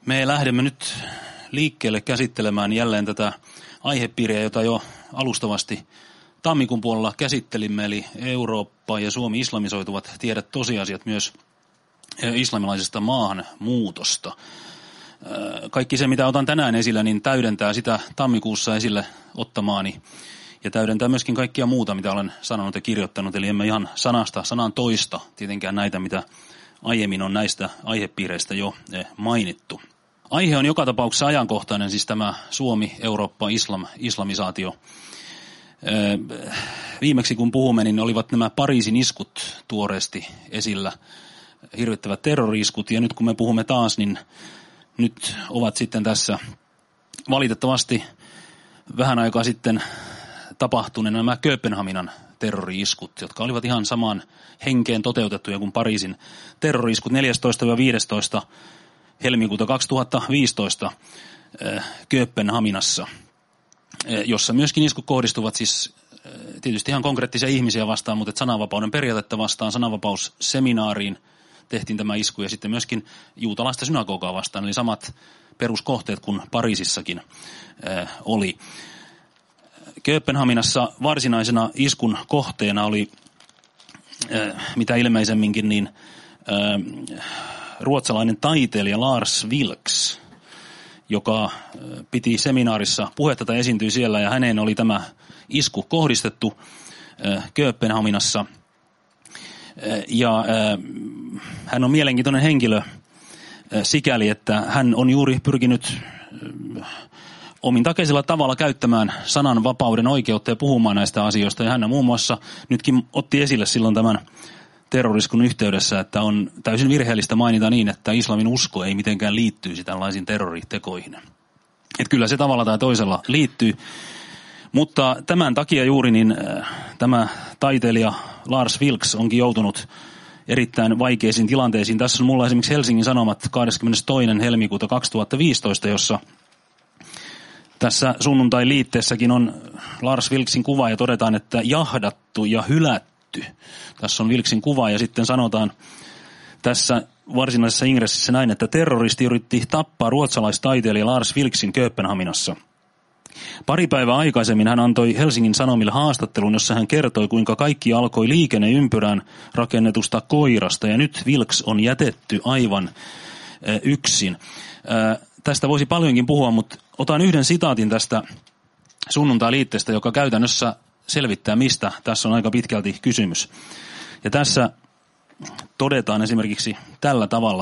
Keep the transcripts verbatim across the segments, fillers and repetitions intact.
Me lähdemme nyt liikkeelle käsittelemään jälleen tätä aihepiiriä, jota jo alustavasti tammikuun puolella käsittelimme, eli Eurooppa ja Suomi islamisoituvat tiedät tosiasiat myös islamilaisesta maahanmuutosta. Kaikki se, mitä otan tänään esille, niin täydentää sitä tammikuussa esille ottamaani ja täydentää myöskin kaikkia muuta, mitä olen sanonut ja kirjoittanut. Eli emme ihan sanasta sanan toista tietenkään näitä, mitä aiemmin on näistä aihepiireistä jo mainittu. Aihe on joka tapauksessa ajankohtainen, siis tämä Suomi, Eurooppa, Islam, islamisaatio. Viimeksi kun puhumme, niin olivat nämä Pariisin iskut tuoreesti esillä, hirvittävät terrori-iskut, ja nyt kun me puhumme taas, niin nyt ovat sitten tässä valitettavasti vähän aikaa sitten tapahtuneena nämä Kööpenhaminan terrori-iskut, jotka olivat ihan samaan henkeen toteutettuja kuin Pariisin terrori-iskut neljästoista viidestoista helmikuuta kaksituhattaviisitoista Kööpenhaminassa, jossa myöskin iskut kohdistuvat siis tietysti ihan konkreettisia ihmisiä vastaan, mutta sananvapauden periaatetta vastaan, sananvapausseminaariin tehtiin tämä isku ja sitten myöskin juutalaista synagogaa vastaan, eli samat peruskohteet kuin Pariisissakin oli. Kööpenhaminassa varsinaisena iskun kohteena oli mitä ilmeisemminkin niin ruotsalainen taiteilija Lars Vilks, joka piti seminaarissa puhetta tai esiintyi siellä, ja häneen oli tämä isku kohdistettu Kööpenhaminassa. Ja hän on mielenkiintoinen henkilö sikäli, että hän on juuri pyrkinyt omintakeisella tavalla käyttämään sananvapauden oikeutta ja puhumaan näistä asioista. Ja hän muun muassa nytkin otti esille silloin tämän terroriskun yhteydessä, että on täysin virheellistä mainita niin, että islamin usko ei mitenkään liittyisi tällaisiin terroritekoihin. Että kyllä se tavalla tai toisella liittyy, mutta tämän takia juuri niin tämä taiteilija Lars Vilks onkin joutunut erittäin vaikeisiin tilanteisiin. Tässä on mulla esimerkiksi Helsingin Sanomat kahdeskymmenestoinen helmikuuta kaksituhattaviisitoista, jossa tässä sunnuntai-liitteessäkin on Lars Vilksin kuva ja todetaan, että jahdattu ja hylätty. Tässä on Vilksin kuva ja sitten sanotaan tässä varsinaisessa ingressissä näin, että terroristi yritti tappaa ruotsalaistaiteilija Lars Vilksin Kööpenhaminassa. Pari päivää aikaisemmin hän antoi Helsingin Sanomille haastattelun, jossa hän kertoi, kuinka kaikki alkoi liikenneympyrään rakennetusta koirasta ja nyt Vilks on jätetty aivan yksin. Tästä voisi paljonkin puhua, mutta otan yhden sitaatin tästä sunnuntai-liitteestä, joka käytännössä selvittää, mistä tässä on aika pitkälti kysymys. Ja tässä todetaan esimerkiksi tällä tavalla.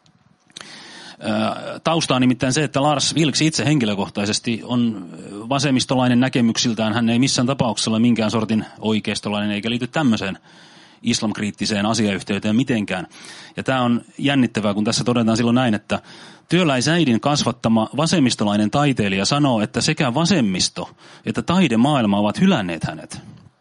Tausta on nimittäin se, että Lars Vilks itse henkilökohtaisesti on vasemmistolainen näkemyksiltään. Hän ei missään tapauksessa ole minkään sortin oikeistolainen eikä liity tämmöiseen islamkriittiseen asiayhteyteen mitenkään. Ja tämä on jännittävää, kun tässä todetaan silloin näin, että työläisäidin kasvattama vasemmistolainen taiteilija sanoo, että sekä vasemmisto että taidemaailma ovat hylänneet hänet.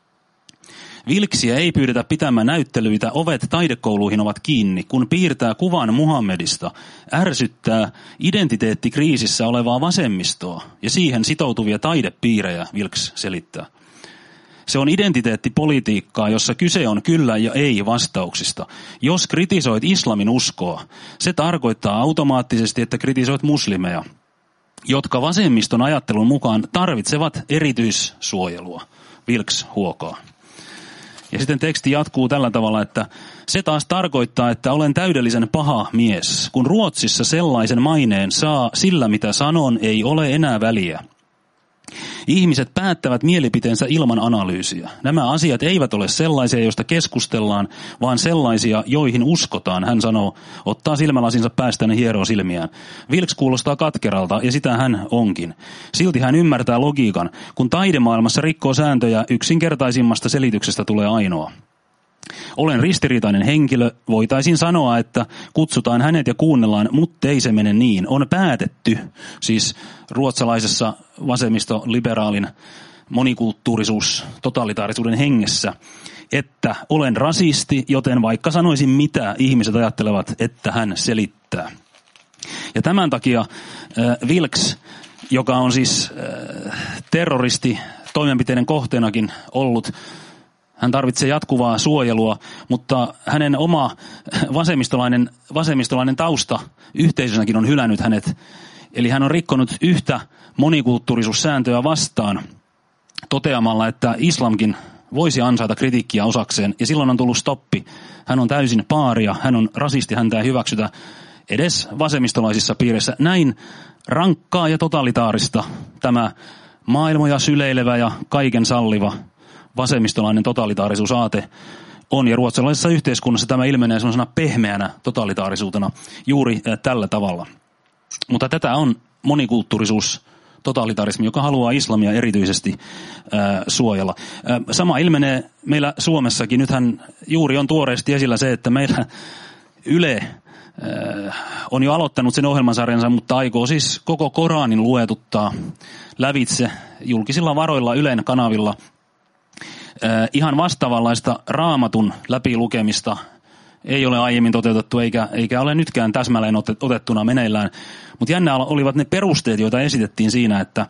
Vilksiä ei pyydetä pitämään näyttelyitä, ovet taidekouluihin ovat kiinni, kun piirtää kuvan Muhammedista, ärsyttää identiteettikriisissä olevaa vasemmistoa ja siihen sitoutuvia taidepiirejä, Vilks selittää. Se on identiteettipolitiikkaa, jossa kyse on kyllä ja ei vastauksista. Jos kritisoit islamin uskoa, se tarkoittaa automaattisesti, että kritisoit muslimeja, jotka vasemmiston ajattelun mukaan tarvitsevat erityissuojelua, Vilks huokaa. Ja sitten teksti jatkuu tällä tavalla, että se taas tarkoittaa, että olen täydellisen paha mies. Kun Ruotsissa sellaisen maineen saa, sillä mitä sanon ei ole enää väliä. Ihmiset päättävät mielipiteensä ilman analyysiä. Nämä asiat eivät ole sellaisia, joista keskustellaan, vaan sellaisia, joihin uskotaan, hän sanoo, ottaa silmälasinsa päästään ja hieroo silmiään. Vilks kuulostaa katkeralta, ja sitä hän onkin. Silti hän ymmärtää logiikan. Kun taidemaailmassa rikkoo sääntöjä, yksinkertaisimmasta selityksestä tulee ainoa. Olen ristiriitainen henkilö, voitaisiin sanoa, että kutsutaan hänet ja kuunnellaan, mutta ei se mene niin. On päätetty, siis ruotsalaisessa vasemmistoliberaalin monikulttuurisuus, totalitaarisuuden hengessä, että olen rasisti, joten vaikka sanoisin mitä, ihmiset ajattelevat, että hän selittää. Ja tämän takia äh, Vilks, joka on siis äh, terroristi toimenpiteiden kohteenakin ollut, Hän tarvitsee jatkuvaa suojelua, mutta hänen oma vasemmistolainen, vasemmistolainen tausta yhteisönäkin on hylännyt hänet. Eli hän on rikkonut yhtä monikulttuurisuussääntöä vastaan toteamalla, että islamkin voisi ansaita kritiikkiä osakseen. Ja silloin on tullut stoppi. Hän on täysin paaria, hän on rasisti, häntä ei hyväksytä edes vasemmistolaisissa piireissä. Näin rankkaa ja totalitaarista tämä maailmoja syleilevä ja kaiken salliva vasemmistolainen totalitaarisuusaate on. Ja ruotsalaisessa yhteiskunnassa tämä ilmenee sellaisena pehmeänä totalitaarisuutena juuri tällä tavalla. Mutta tätä on monikulttuurisuus, totalitarismi, joka haluaa islamia erityisesti ää, suojella. Ää, sama ilmenee meillä Suomessakin. Nythän juuri on tuoreesti esillä se, että meillä Yle ää, on jo aloittanut sen ohjelmasarjansa, mutta aikoo siis koko Koranin luetuttaa lävitse julkisilla varoilla Ylen kanavilla. Ää, ihan vastaavanlaista Raamatun läpilukemista ei ole aiemmin toteutettu eikä, eikä ole nytkään täsmälleen otettuna meneillään. Mutta jännä olivat ne perusteet, joita esitettiin siinä, että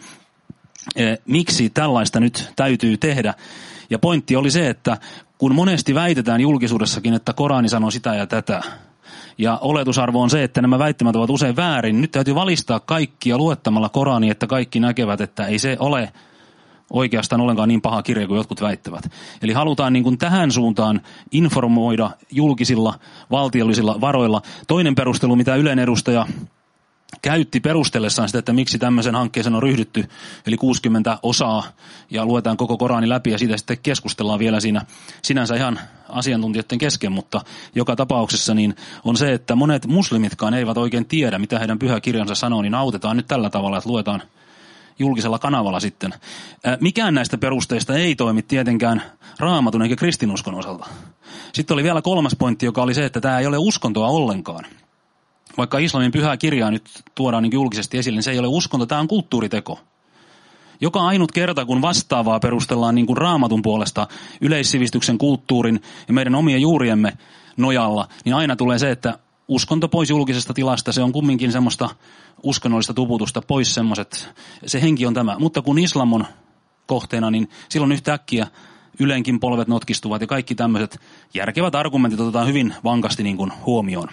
e, miksi tällaista nyt täytyy tehdä. Ja pointti oli se, että kun monesti väitetään julkisuudessakin, että Korani sanoo sitä ja tätä, ja oletusarvo on se, että nämä väittämät ovat usein väärin, nyt täytyy valistaa kaikkia luettamalla Korani, että kaikki näkevät, että ei se ole oikeastaan ollenkaan niin paha kirja kuin jotkut väittävät. Eli halutaan niin kuin tähän suuntaan informoida julkisilla valtiollisilla varoilla. Toinen perustelu, mitä Ylen edustaja käytti perustellessaan sitä, että miksi tämmöisen hankkeeseen on ryhdytty, eli kuusikymmentä osaa, ja luetaan koko Korani läpi, ja siitä sitten keskustellaan vielä siinä sinänsä ihan asiantuntijoiden kesken, mutta joka tapauksessa niin on se, että monet muslimitkaan eivät oikein tiedä, mitä heidän pyhä kirjansa sanoo, niin autetaan nyt tällä tavalla, että luetaan julkisella kanavalla sitten. Mikään näistä perusteista ei toimi tietenkään Raamatun eikä kristinuskon osalta. Sitten oli vielä kolmas pointti, joka oli se, että tämä ei ole uskontoa ollenkaan. Vaikka islamin pyhää kirjaa nyt tuodaan niin julkisesti esille, niin se ei ole uskonto, tämä on kulttuuriteko. Joka ainut kerta, kun vastaavaa perustellaan niin kuin Raamatun puolesta yleissivistyksen, kulttuurin ja meidän omien juuriemme nojalla, niin aina tulee se, että uskonto pois julkisesta tilasta, se on kumminkin semmoista uskonnollista tuputusta pois semmoiset, se henki on tämä. Mutta kun islam on kohteena, niin silloin yhtäkkiä Ylenkin polvet notkistuvat ja kaikki tämmöiset järkevät argumentit otetaan hyvin vankasti niin kuin huomioon.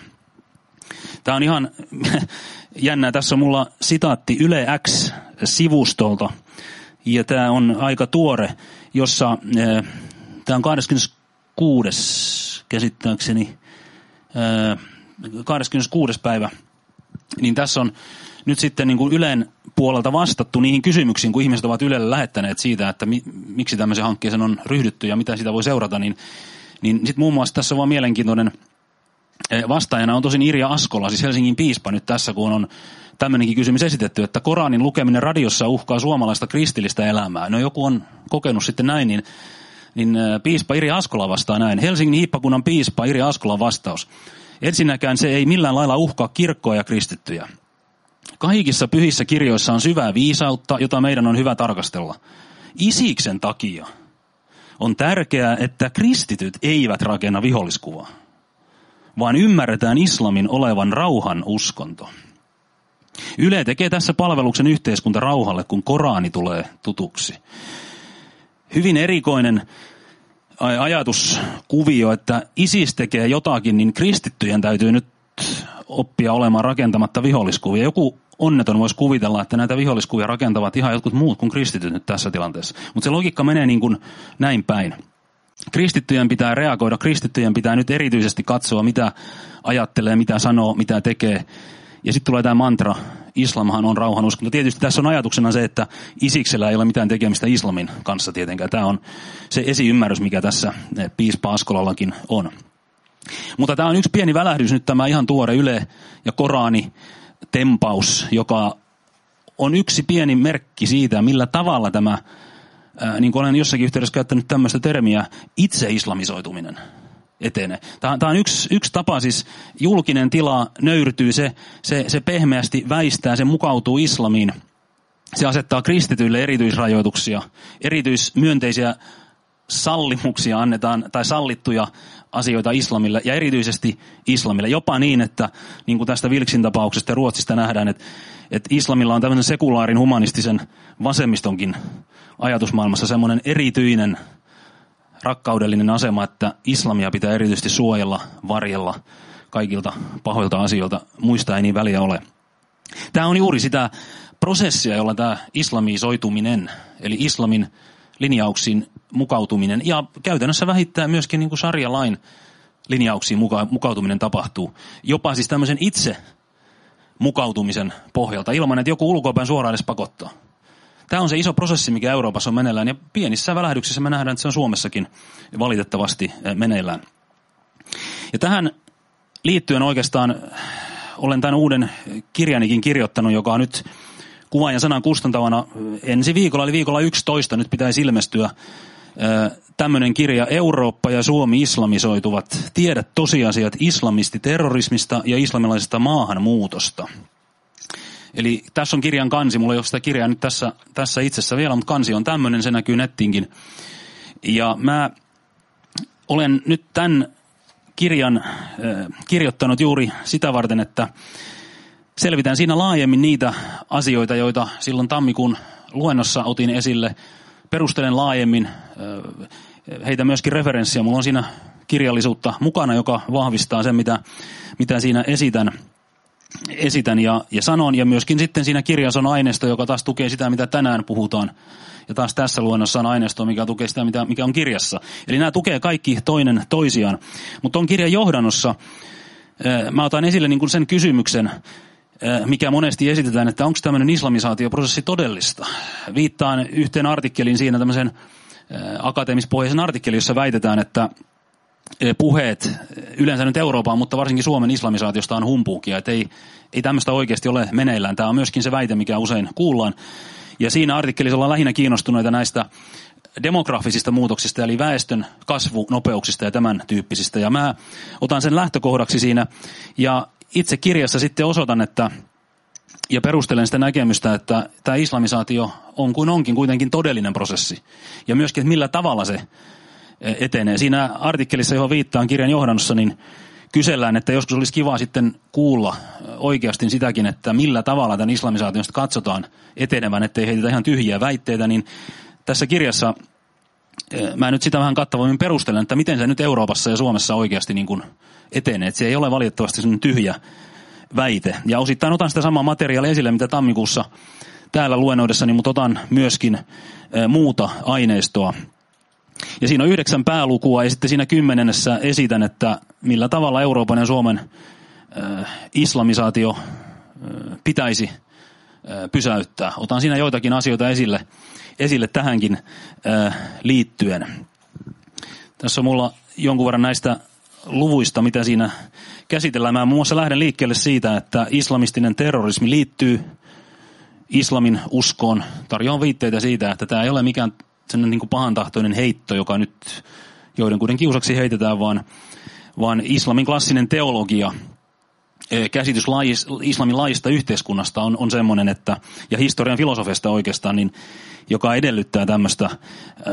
Tämä on ihan jännää. Tässä on mulla sitaatti Yle X-sivustolta ja tämä on aika tuore, jossa äh, tämä on kahdeskymmeneskuudes käsittääkseni äh, kahdeskymmeneskuudes päivä, niin tässä on nyt sitten niin kuin Ylen puolelta vastattu niihin kysymyksiin, kun ihmiset ovat Ylelle lähettäneet siitä, että mi, miksi tämmöisen hankkeeseen on ryhdytty ja mitä sitä voi seurata, niin, niin sitten muun muassa tässä on vaan mielenkiintoinen vastaajana on tosin Irja Askola, siis Helsingin piispa nyt tässä, kun on tämmöinenkin kysymys esitetty, että Koranin lukeminen radiossa uhkaa suomalaista kristillistä elämää. No joku on kokenut sitten näin, niin, niin piispa Irja Askola vastaa näin. Helsingin hiippakunnan piispa Irja Askolan vastaus. Ensinnäkään se ei millään lailla uhkaa kirkkoa ja kristittyjä. Kaikissa pyhissä kirjoissa on syvää viisautta, jota meidän on hyvä tarkastella. Isiksen takia on tärkeää, että kristityt eivät rakenna viholliskuvaa, vaan ymmärretään islamin olevan rauhan uskonto. Yle tekee tässä palveluksen yhteiskunta rauhalle, kun Korani tulee tutuksi. Hyvin erikoinen ajatuskuvio, että ISIS tekee jotakin, niin kristittyjen täytyy nyt oppia olemaan rakentamatta viholliskuvia. Joku onneton voisi kuvitella, että näitä viholliskuvia rakentavat ihan jotkut muut kuin kristityt nyt tässä tilanteessa. Mutta se logiikka menee niin kuin näin päin. Kristittyjen pitää reagoida, kristittyjen pitää nyt erityisesti katsoa, mitä ajattelee, mitä sanoo, mitä tekee. Ja sitten tulee tämä mantra, islamhan on rauhan uskonto. Tietysti tässä on ajatuksena se, että Isiksellä ei ole mitään tekemistä islamin kanssa tietenkään. Tämä on se esiymmärrys, mikä tässä piispa Askolallakin on. Mutta tämä on yksi pieni välähdys nyt, tämä ihan tuore Yle ja Korani tempaus, joka on yksi pieni merkki siitä, millä tavalla tämä, ää, niin kuin olen jossakin yhteydessä käyttänyt tämmöistä termiä, itse-islamisoituminen etenee. Tämä, tämä on yksi, yksi tapa, siis julkinen tila nöyrtyy, se, se, se pehmeästi väistää, se mukautuu islamiin. Se asettaa kristityille erityisrajoituksia, erityismyönteisiä sallimuksia annetaan, tai sallittuja asioita islamille, ja erityisesti islamille. Jopa niin, että niin kuin tästä Vilksin tapauksesta ja Ruotsista nähdään, että, että islamilla on tämmöisen sekulaarin humanistisen vasemmistonkin ajatusmaailmassa semmoinen erityinen rakkaudellinen asema, että islamia pitää erityisesti suojella, varjella kaikilta pahoilta asioilta. Muista ei niin väliä ole. Tämä on juuri sitä prosessia, jolla tämä islamisoituminen, eli islamin linjauksiin mukautuminen ja käytännössä vähittää myöskin niin kuin sharia-lain linjauksiin muka, mukautuminen tapahtuu. Jopa siis tämmöisen itse mukautumisen pohjalta ilman, että joku ulkoapäin suoraan edes pakottaa. Tämä on se iso prosessi, mikä Euroopassa on meneillään ja pienissä välähdyksissä me nähdään, että se on Suomessakin valitettavasti meneillään. Ja tähän liittyen oikeastaan olen tämän uuden kirjanikin kirjoittanut, joka on nyt kuvan ja sanan kustantavana ensi viikolla, eli viikolla yksitoista, nyt pitäisi ilmestyä tämmöinen kirja Eurooppa ja Suomi islamisoituvat, tiedät tosiasiat islamistiterrorismista ja islamilaisesta maahanmuutosta. Eli tässä on kirjan kansi, mulla ei ole sitä kirjaa nyt tässä, tässä itsessä vielä, mutta kansi on tämmöinen, se näkyy nettiinkin. Ja mä olen nyt tämän kirjan äh, kirjoittanut juuri sitä varten, että selvitän siinä laajemmin niitä asioita, joita silloin tammikuun luennossa otin esille. Perustelen laajemmin, äh, heitä myöskin referenssiä. Mulla on siinä kirjallisuutta mukana, joka vahvistaa sen, mitä, mitä siinä esitän. esitän ja, ja sanon, ja myöskin sitten siinä kirjassa on aineisto, joka taas tukee sitä, mitä tänään puhutaan. Ja taas tässä luennossa on aineisto, mikä tukee sitä, mitä, mikä on kirjassa. Eli nämä tukee kaikki toinen toisiaan. Mutta on kirjan johdannossa, mä otan esille niin kuin sen kysymyksen, mikä monesti esitetään, että onko tämmöinen islamisaatioprosessi todellista. Viittaan yhteen artikkeliin siinä tämmöisen akateemispohjaisen artikkelin, jossa väitetään, että puheet yleensä nyt Euroopan, mutta varsinkin Suomen islamisaatiosta on humpuukia, että ei, ei tämmöistä oikeasti ole meneillään. Tämä on myöskin se väite, mikä usein kuullaan. Ja siinä artikkelissa ollaan lähinnä kiinnostuneita näistä demografisista muutoksista, eli väestön kasvunopeuksista ja tämän tyyppisistä. Ja mä otan sen lähtökohdaksi siinä, ja itse kirjassa sitten osoitan, että ja perustelen sitä näkemystä, että tämä islamisaatio on kuin onkin kuitenkin todellinen prosessi. Ja myöskin, että millä tavalla se etenee. Siinä artikkelissa, johon viittaan kirjan johdannossa, niin kysellään, että joskus olisi kiva sitten kuulla oikeasti sitäkin, että millä tavalla tämän islamisaatiosta katsotaan etenevän, ettei heitetä ihan tyhjiä väitteitä, niin tässä kirjassa mä nyt sitä vähän kattavammin perustelen, että miten se nyt Euroopassa ja Suomessa oikeasti niin kuin etenee. Että se ei ole valitettavasti sellainen tyhjä väite. Ja osittain otan sitä samaa materiaalia esille, mitä tammikuussa täällä luennoidessani, mutta otan myöskin muuta aineistoa. Ja siinä on yhdeksän päälukua ja sitten siinä kymmenennessä esitän, että millä tavalla Euroopan ja Suomen äh, islamisaatio äh, pitäisi äh, pysäyttää. Otan siinä joitakin asioita esille, esille tähänkin äh, liittyen. Tässä on mulla jonkun verran näistä luvuista, mitä siinä käsitellään. Mä muun muassa lähden liikkeelle siitä, että islamistinen terrorismi liittyy islamin uskoon. Tarjoan viitteitä siitä, että tämä ei ole mikään sellainen niin kuin pahantahtoinen heitto, joka nyt joidenkuiden kiusaksi heitetään, vaan, vaan islamin klassinen teologia, käsitys lais, islamin laista yhteiskunnasta on, on semmoinen, että, ja historian filosofiasta oikeastaan, niin, joka edellyttää tämmöistä äh,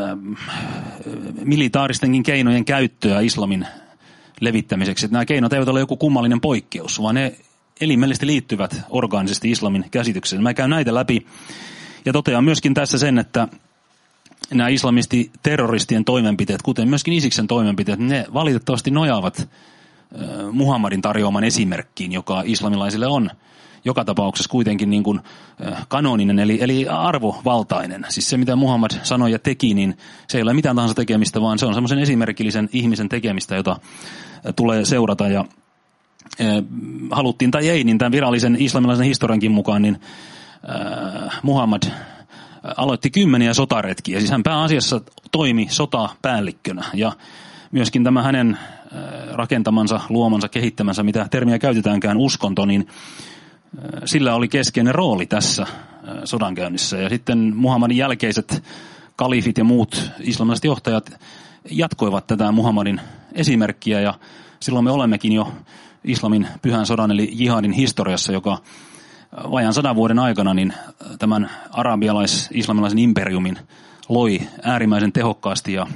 militaaristenkin keinojen käyttöä islamin levittämiseksi. Että nämä keinot eivät ole joku kummallinen poikkeus, vaan ne elimellisesti liittyvät orgaanisesti islamin käsitykseen. Mä käyn näitä läpi ja totean myöskin tässä sen, että nämä islamistiterroristien toimenpiteet, kuten myöskin Isiksen toimenpiteet, ne valitettavasti nojaavat Muhammadin tarjoaman esimerkkiin, joka islamilaisille on joka tapauksessa kuitenkin niin kuin kanoninen, eli, eli arvovaltainen. Siis se, mitä Muhammad sanoi ja teki, niin se ei ole mitään tahansa tekemistä, vaan se on semmoisen esimerkillisen ihmisen tekemistä, jota tulee seurata. Ja äh, haluttiin tai ei, niin tämän virallisen islamilaisen historiankin mukaan, niin äh, Muhammad aloitti kymmeniä sotaretkiä. Siis hän pääasiassa toimi sotapäällikkönä ja myöskin tämä hänen rakentamansa, luomansa, kehittämänsä, mitä termiä käytetäänkään, uskonto, niin sillä oli keskeinen rooli tässä sodankäynnissä. Ja sitten Muhammadin jälkeiset kalifit ja muut islamilaiset johtajat jatkoivat tätä Muhammadin esimerkkiä ja silloin me olemmekin jo islamin pyhän sodan eli jihadin historiassa, joka vajaan sadan vuoden aikana niin tämän arabialais-islamilaisen imperiumin loi äärimmäisen tehokkaasti ja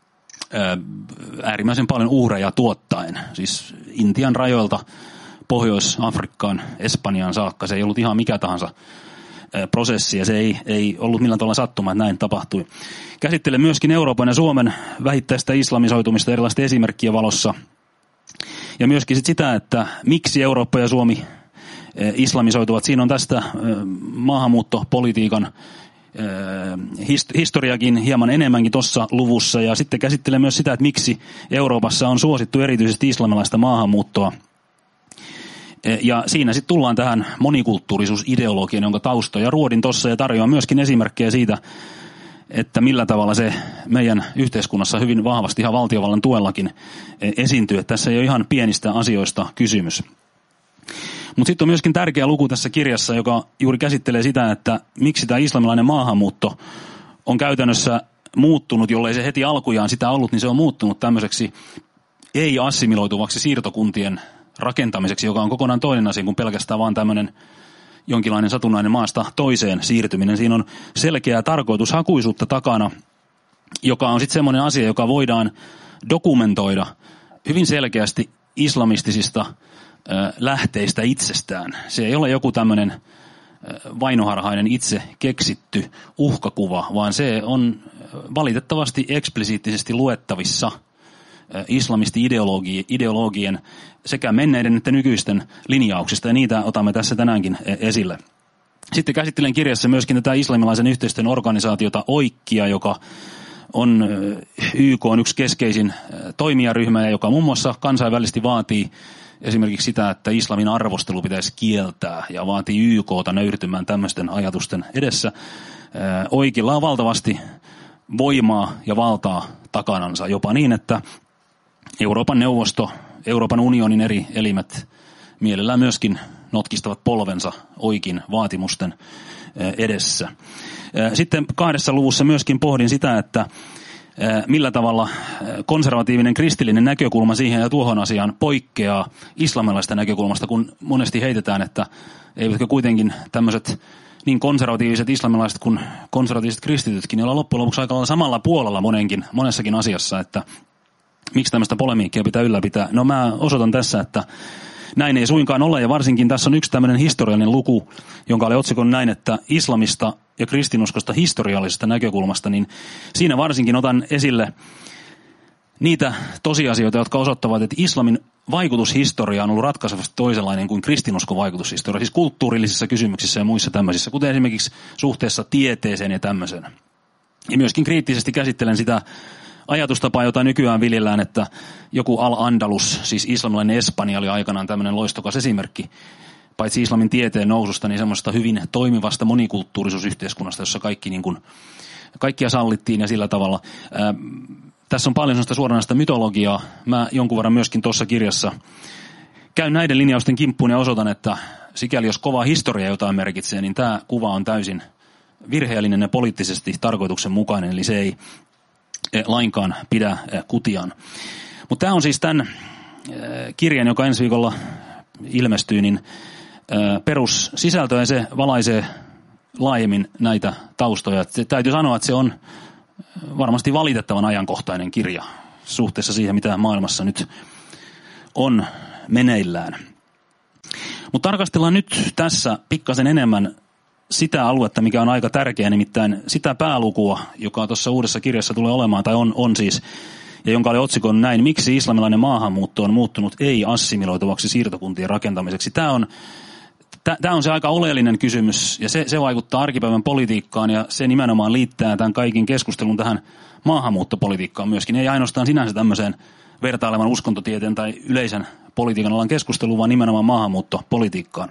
äärimmäisen paljon uhreja tuottaen. Siis Intian rajoilta Pohjois-Afrikkaan, Espanjaan saakka. Se ei ollut ihan mikä tahansa prosessi, ja se ei, ei ollut millään tavalla sattuma, että näin tapahtui. Käsittelen myöskin Euroopan ja Suomen vähittäistä islamisoitumista erilaisten esimerkkien valossa, ja myöskin sit sitä, että miksi Eurooppa ja Suomi islamisoituvat. Siinä on tästä maahanmuuttopolitiikan historiakin hieman enemmänkin tuossa luvussa, ja sitten käsittelen myös sitä, että miksi Euroopassa on suosittu erityisesti islamilaista maahanmuuttoa. Ja siinä sitten tullaan tähän monikulttuurisuusideologiaan, jonka taustoja ruodin tuossa, ja tarjoan myöskin esimerkkejä siitä, että millä tavalla se meidän yhteiskunnassa hyvin vahvasti ihan valtiovallan tuellakin esiintyy. Että tässä ei ole ihan pienistä asioista kysymys. Mutta sitten on myöskin tärkeä luku tässä kirjassa, joka juuri käsittelee sitä, että miksi tämä islamilainen maahanmuutto on käytännössä muuttunut, jollei se heti alkujaan sitä ollut, niin se on muuttunut tämmöiseksi ei-assimiloituvaksi siirtokuntien rakentamiseksi, joka on kokonaan toinen asia kuin pelkästään vaan tämmöinen jonkinlainen satunnainen maasta toiseen siirtyminen. Siinä on selkeää tarkoitushakuisuutta takana, joka on sitten semmoinen asia, joka voidaan dokumentoida hyvin selkeästi islamistisista lähteistä itsestään. Se ei ole joku tämmöinen vainoharhainen itse keksitty uhkakuva, vaan se on valitettavasti eksplisiittisesti luettavissa islamisti-ideologien sekä menneiden että nykyisten linjauksista, ja niitä otamme tässä tänäänkin esille. Sitten käsittelen kirjassa myöskin tätä islamilaisen yhteistyön organisaatiota OIKkia, joka on Y K:n yksi keskeisin toimijaryhmä, ja joka muun muassa kansainvälisesti vaatii esimerkiksi sitä, että islamin arvostelu pitäisi kieltää, ja vaatii Y K:ta nöyrtymään tämmöisten ajatusten edessä. OIKilla on valtavasti voimaa ja valtaa takanansa, jopa niin, että Euroopan neuvosto, Euroopan unionin eri elimet mielellään myöskin notkistavat polvensa OIKin vaatimusten edessä. Sitten kahdessa luvussa myöskin pohdin sitä, että millä tavalla konservatiivinen kristillinen näkökulma siihen ja tuohon asiaan poikkeaa islamilaisesta näkökulmasta, kun monesti heitetään, että eivätkö kuitenkin tämmöiset niin konservatiiviset islamilaiset kuin konservatiiviset kristitytkin, joilla loppujen lopuksi aika lailla samalla puolella monenkin, monessakin asiassa, että miksi tämmöistä polemiikkia pitää ylläpitää. No mä osoitan tässä, että näin ei suinkaan ole, ja varsinkin tässä on yksi tämmöinen historiallinen luku, jonka oli otsikon näin, että islamista ja kristinuskosta historiallisesta näkökulmasta, niin siinä varsinkin otan esille niitä tosiasioita, jotka osoittavat, että islamin vaikutushistoria on ollut ratkaisevasti toisenlainen kuin kristinuskon vaikutushistoria, siis kulttuurillisissa kysymyksissä ja muissa tämmöisissä, kuten esimerkiksi suhteessa tieteeseen ja tämmöisen. Ja myöskin kriittisesti käsittelen sitä ajatustapaa, jota nykyään viljellään, että joku Al-Andalus, siis islamilainen Espanja, oli aikanaan tämmöinen loistokas esimerkki, paitsi islamin tieteen noususta, niin semmoista hyvin toimivasta monikulttuurisuusyhteiskunnasta, jossa kaikki niin kuin, kaikkia sallittiin ja sillä tavalla. Ää, tässä on paljon sellaista suoranaista mytologiaa. Mä jonkun verran myöskin tuossa kirjassa käyn näiden linjausten kimppuun ja osoitan, että sikäli jos kova historia jotain merkitsee, niin tämä kuva on täysin virheellinen ja poliittisesti tarkoituksenmukainen, eli se ei lainkaan pidä kutiaan. Mutta tämä on siis tämän kirjan, joka ensi viikolla ilmestyy, niin perussisältö, ja se valaisee laajemmin näitä taustoja. Täytyy sanoa, että se on varmasti valitettavan ajankohtainen kirja suhteessa siihen, mitä maailmassa nyt on meneillään. Mutta tarkastellaan nyt tässä pikkasen enemmän sitä aluetta, mikä on aika tärkeä, nimittäin sitä päälukua, joka tuossa uudessa kirjassa tulee olemaan, tai on, on siis, ja jonka oli otsikon näin, miksi islamilainen maahanmuutto on muuttunut ei-assimiloituvaksi siirtokuntien rakentamiseksi. Tämä on, tämä on se aika oleellinen kysymys, ja se, se vaikuttaa arkipäivän politiikkaan, ja se nimenomaan liittää tämän kaiken keskustelun tähän maahanmuuttopolitiikkaan myöskin. Ei ainoastaan sinänsä tämmöiseen vertailevan uskontotieteen tai yleisen politiikan alan keskusteluun, vaan nimenomaan maahanmuuttopolitiikkaan.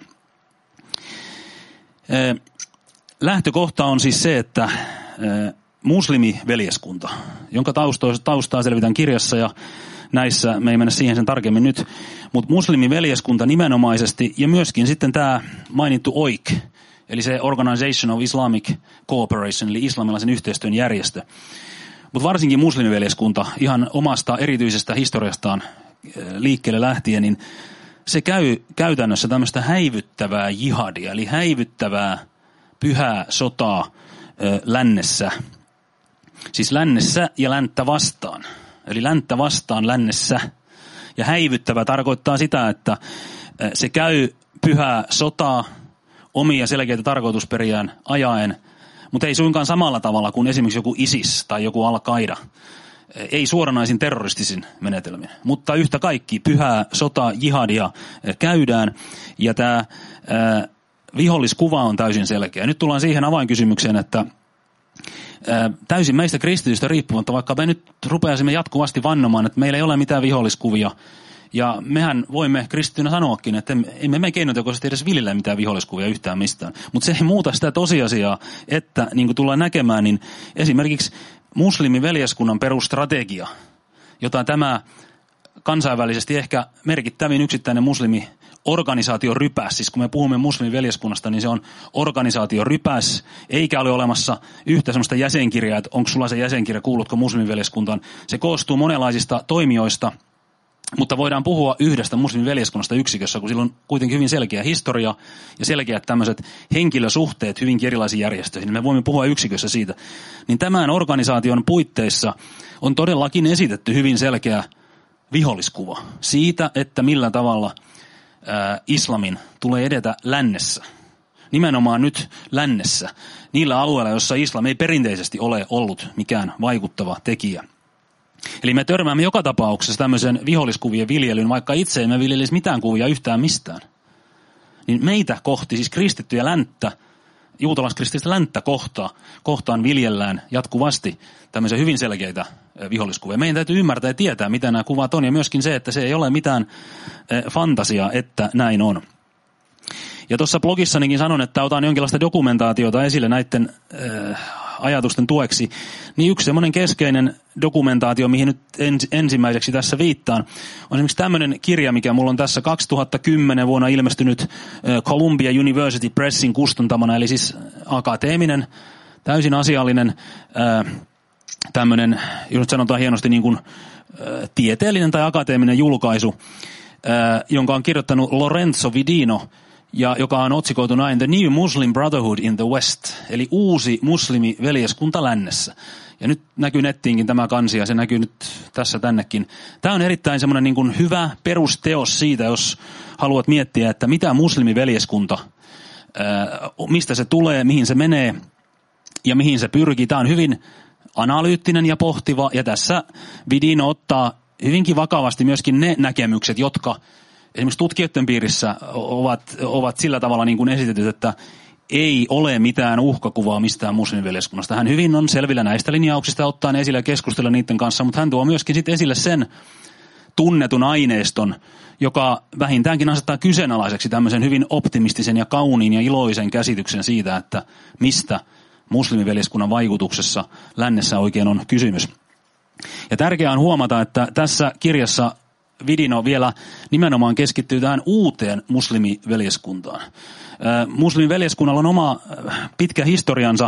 Lähtökohta on siis se, että muslimiveljeskunta, jonka taustaa selvitän kirjassa ja näissä, me ei mennä siihen sen tarkemmin nyt, mutta muslimiveljeskunta nimenomaisesti ja myöskin sitten tämä mainittu O I C, eli se Organization of Islamic Cooperation, eli islamilaisen yhteistyön järjestö. Mutta varsinkin muslimiveljeskunta ihan omasta erityisestä historiastaan liikkeelle lähtien, niin se käy käytännössä tämmöistä häivyttävää jihadia, eli häivyttävää pyhää sotaa ö, lännessä. Siis lännessä ja länttä vastaan. Eli länttä vastaan lännessä. Ja häivyttävä tarkoittaa sitä, että se käy pyhää sotaa omia selkeitä tarkoitusperiään ajaen, mutta ei suinkaan samalla tavalla kuin esimerkiksi joku ISIS tai joku Al-Qaida. Ei suoranaisin terroristisin menetelmin, mutta yhtä kaikki pyhää sota, jihadia käydään ja tämä ää, viholliskuva on täysin selkeä. Nyt tullaan siihen avainkysymykseen, että ää, täysin meistä kristitystä riippumatta, vaikka me nyt rupeaisimme jatkuvasti vannomaan, että meillä ei ole mitään viholliskuvia, ja mehän voimme kristitynä sanoakin, että emme me keinotekoisesti edes viljellä mitään viholliskuvia yhtään mistään. Mutta se ei muuta sitä tosiasiaa, että niin kuin tullaan näkemään, niin esimerkiksi muslimiveljeskunnan perusstrategia, jota tämä kansainvälisesti ehkä merkittävin yksittäinen muslimiorganisaatio rypäs, siis kun me puhumme muslimiveljeskunnasta, niin se on organisaatio rypäs, eikä ole olemassa yhtä sellaista jäsenkirjaa, että onko sulla se jäsenkirja, kuulutko muslimiveljeskuntaan. Se koostuu monenlaisista toimijoista, mutta voidaan puhua yhdestä muslimiveljeskunnasta yksikössä, kun sillä on kuitenkin hyvin selkeä historia ja selkeät tämmöiset henkilösuhteet hyvinkin erilaisiin järjestöihin. Me voimme puhua yksikössä siitä. Niin tämän organisaation puitteissa on todellakin esitetty hyvin selkeä viholliskuva siitä, että millä tavalla ää, islamin tulee edetä lännessä. Nimenomaan nyt lännessä, niillä alueilla, joissa islam ei perinteisesti ole ollut mikään vaikuttava tekijä. Eli me törmäämme joka tapauksessa tämmöisen viholliskuvien viljelyyn, vaikka itse emme viljelisi mitään kuvia yhtään mistään. Niin meitä kohti, siis kristittyjä länttä, juutalaiskristillistä länttä kohtaa, kohtaan viljellään jatkuvasti tämmöisiä hyvin selkeitä viholliskuvia. Meidän täytyy ymmärtää ja tietää, mitä nämä kuvat on, ja myöskin se, että se ei ole mitään fantasiaa, että näin on. Ja tuossa blogissanikin sanon, että otan jonkinlaista dokumentaatiota esille näiden äh, ajatusten tueksi, niin yksi semmoinen keskeinen dokumentaatio, mihin nyt ens, ensimmäiseksi tässä viittaan, on esimerkiksi tämmöinen kirja, mikä mulla on tässä kaksituhattakymmenen vuonna ilmestynyt äh, Columbia University Pressin kustantamana, eli siis akateeminen, täysin asiallinen, äh, tämmöinen, jos sanotaan hienosti niin kuin äh, tieteellinen tai akateeminen julkaisu, äh, jonka on kirjoittanut Lorenzo Vidino, ja joka on otsikoitu näin, The New Muslim Brotherhood in the West, eli uusi muslimiveljeskunta lännessä. Ja nyt näkyy nettiinkin tämä kansi, ja se näkyy nyt tässä tännekin. Tämä on erittäin semmoinen niin kuin hyvä perusteos siitä, jos haluat miettiä, että mitä muslimiveljeskunta, mistä se tulee, mihin se menee ja mihin se pyrkii. Tämä on hyvin analyyttinen ja pohtiva, ja tässä Vidino ottaa hyvinkin vakavasti myöskin ne näkemykset, jotka esimerkiksi tutkijoiden piirissä ovat, ovat sillä tavalla niin kuin esitetyt, että ei ole mitään uhkakuvaa mistään muslimiveljeskunnasta. Hän hyvin on selvillä näistä linjauksista, ottaa ne esille ja keskustella niiden kanssa, mutta hän tuo myöskin sitten esille sen tunnetun aineiston, joka vähintäänkin asettaa kyseenalaiseksi tämmöisen hyvin optimistisen ja kauniin ja iloisen käsityksen siitä, että mistä muslimiveljeskunnan vaikutuksessa lännessä oikein on kysymys. Ja tärkeää on huomata, että tässä kirjassa Vidino vielä nimenomaan keskittyy tähän uuteen muslimiveljeskuntaan. Muslimiveljeskunnalla on oma pitkä historiansa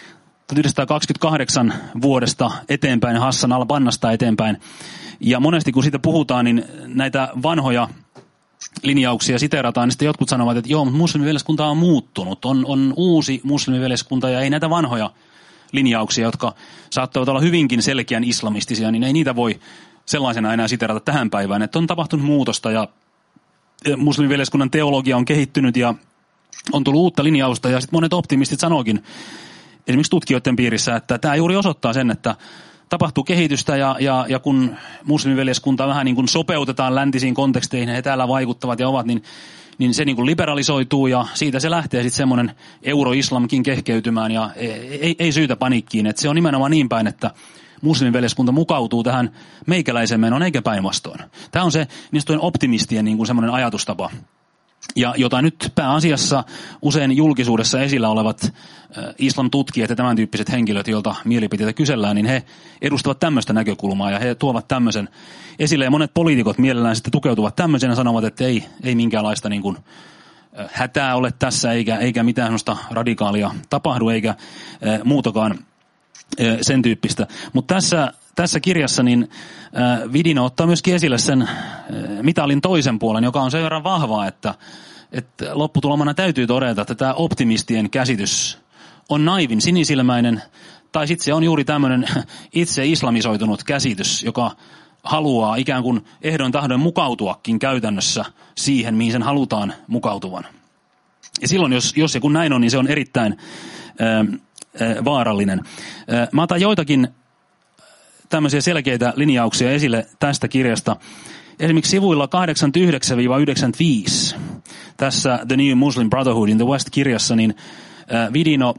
tuhatyhdeksänsataakaksikymmentäkahdeksan vuodesta eteenpäin, Hassan al-Bannasta eteenpäin. Ja monesti kun siitä puhutaan, niin näitä vanhoja linjauksia siteerataan, niin sitten jotkut sanovat, että joo, mutta muslimiveljeskunta on muuttunut, on, on uusi muslimiveljeskunta ja ei näitä vanhoja linjauksia, jotka saattavat olla hyvinkin selkeän islamistisia, niin ei niitä voi sellaisena enää siterata tähän päivään, että on tapahtunut muutosta ja muslimiveljeskunnan teologia on kehittynyt ja on tullut uutta linjausta ja sitten monet optimistit sanookin esimerkiksi tutkijoiden piirissä, että tämä juuri osoittaa sen, että tapahtuu kehitystä ja, ja, ja kun muslimiveljeskunta vähän niin kuin sopeutetaan läntisiin konteksteihin ja he täällä vaikuttavat ja ovat, niin, niin se niin kuin liberalisoituu ja siitä se lähtee sitten semmoinen euroislamkin kehkeytymään ja ei, ei, ei syytä paniikkiin, että se on nimenomaan niin päin, että muslimiveljeskunta mukautuu tähän meikäläiseen menoon eikä päinvastoin. Tämä on se niin optimistien niin kuin semmoinen ajatustapa, ja jota nyt pääasiassa usein julkisuudessa esillä olevat äh, islamtutkijat ja tämän tyyppiset henkilöt, joilta mielipiteitä kysellään, niin he edustavat tämmöistä näkökulmaa ja he tuovat tämmöisen esille. Ja monet poliitikot mielellään sitten tukeutuvat tämmöisen ja sanovat, että ei, ei minkäänlaista niin kuin, äh, hätää ole tässä eikä, eikä mitään sellaista radikaalia tapahdu eikä äh, muutakaan sen tyyppistä. Mutta tässä, tässä kirjassa niin äh, Vidino ottaa myöskin esille sen äh, mitalin toisen puolen, joka on sen verran vahvaa, että, että lopputulemana täytyy todeta, että tämä optimistien käsitys on naivin, sinisilmäinen, tai sitten se on juuri tämmöinen itse islamisoitunut käsitys, joka haluaa ikään kuin ehdon tahdon mukautuakin käytännössä siihen, mihin sen halutaan mukautuvan. Ja silloin, jos, jos ja kun näin on, niin se on erittäin ää, ää, vaarallinen. Ää, mä otan joitakin tämmöisiä selkeitä linjauksia esille tästä kirjasta. Esimerkiksi sivuilla kahdeksankymmentäyhdeksän yhdeksänkymmentäviisi tässä The New Muslim Brotherhood in the West-kirjassa, niin ää, Vidino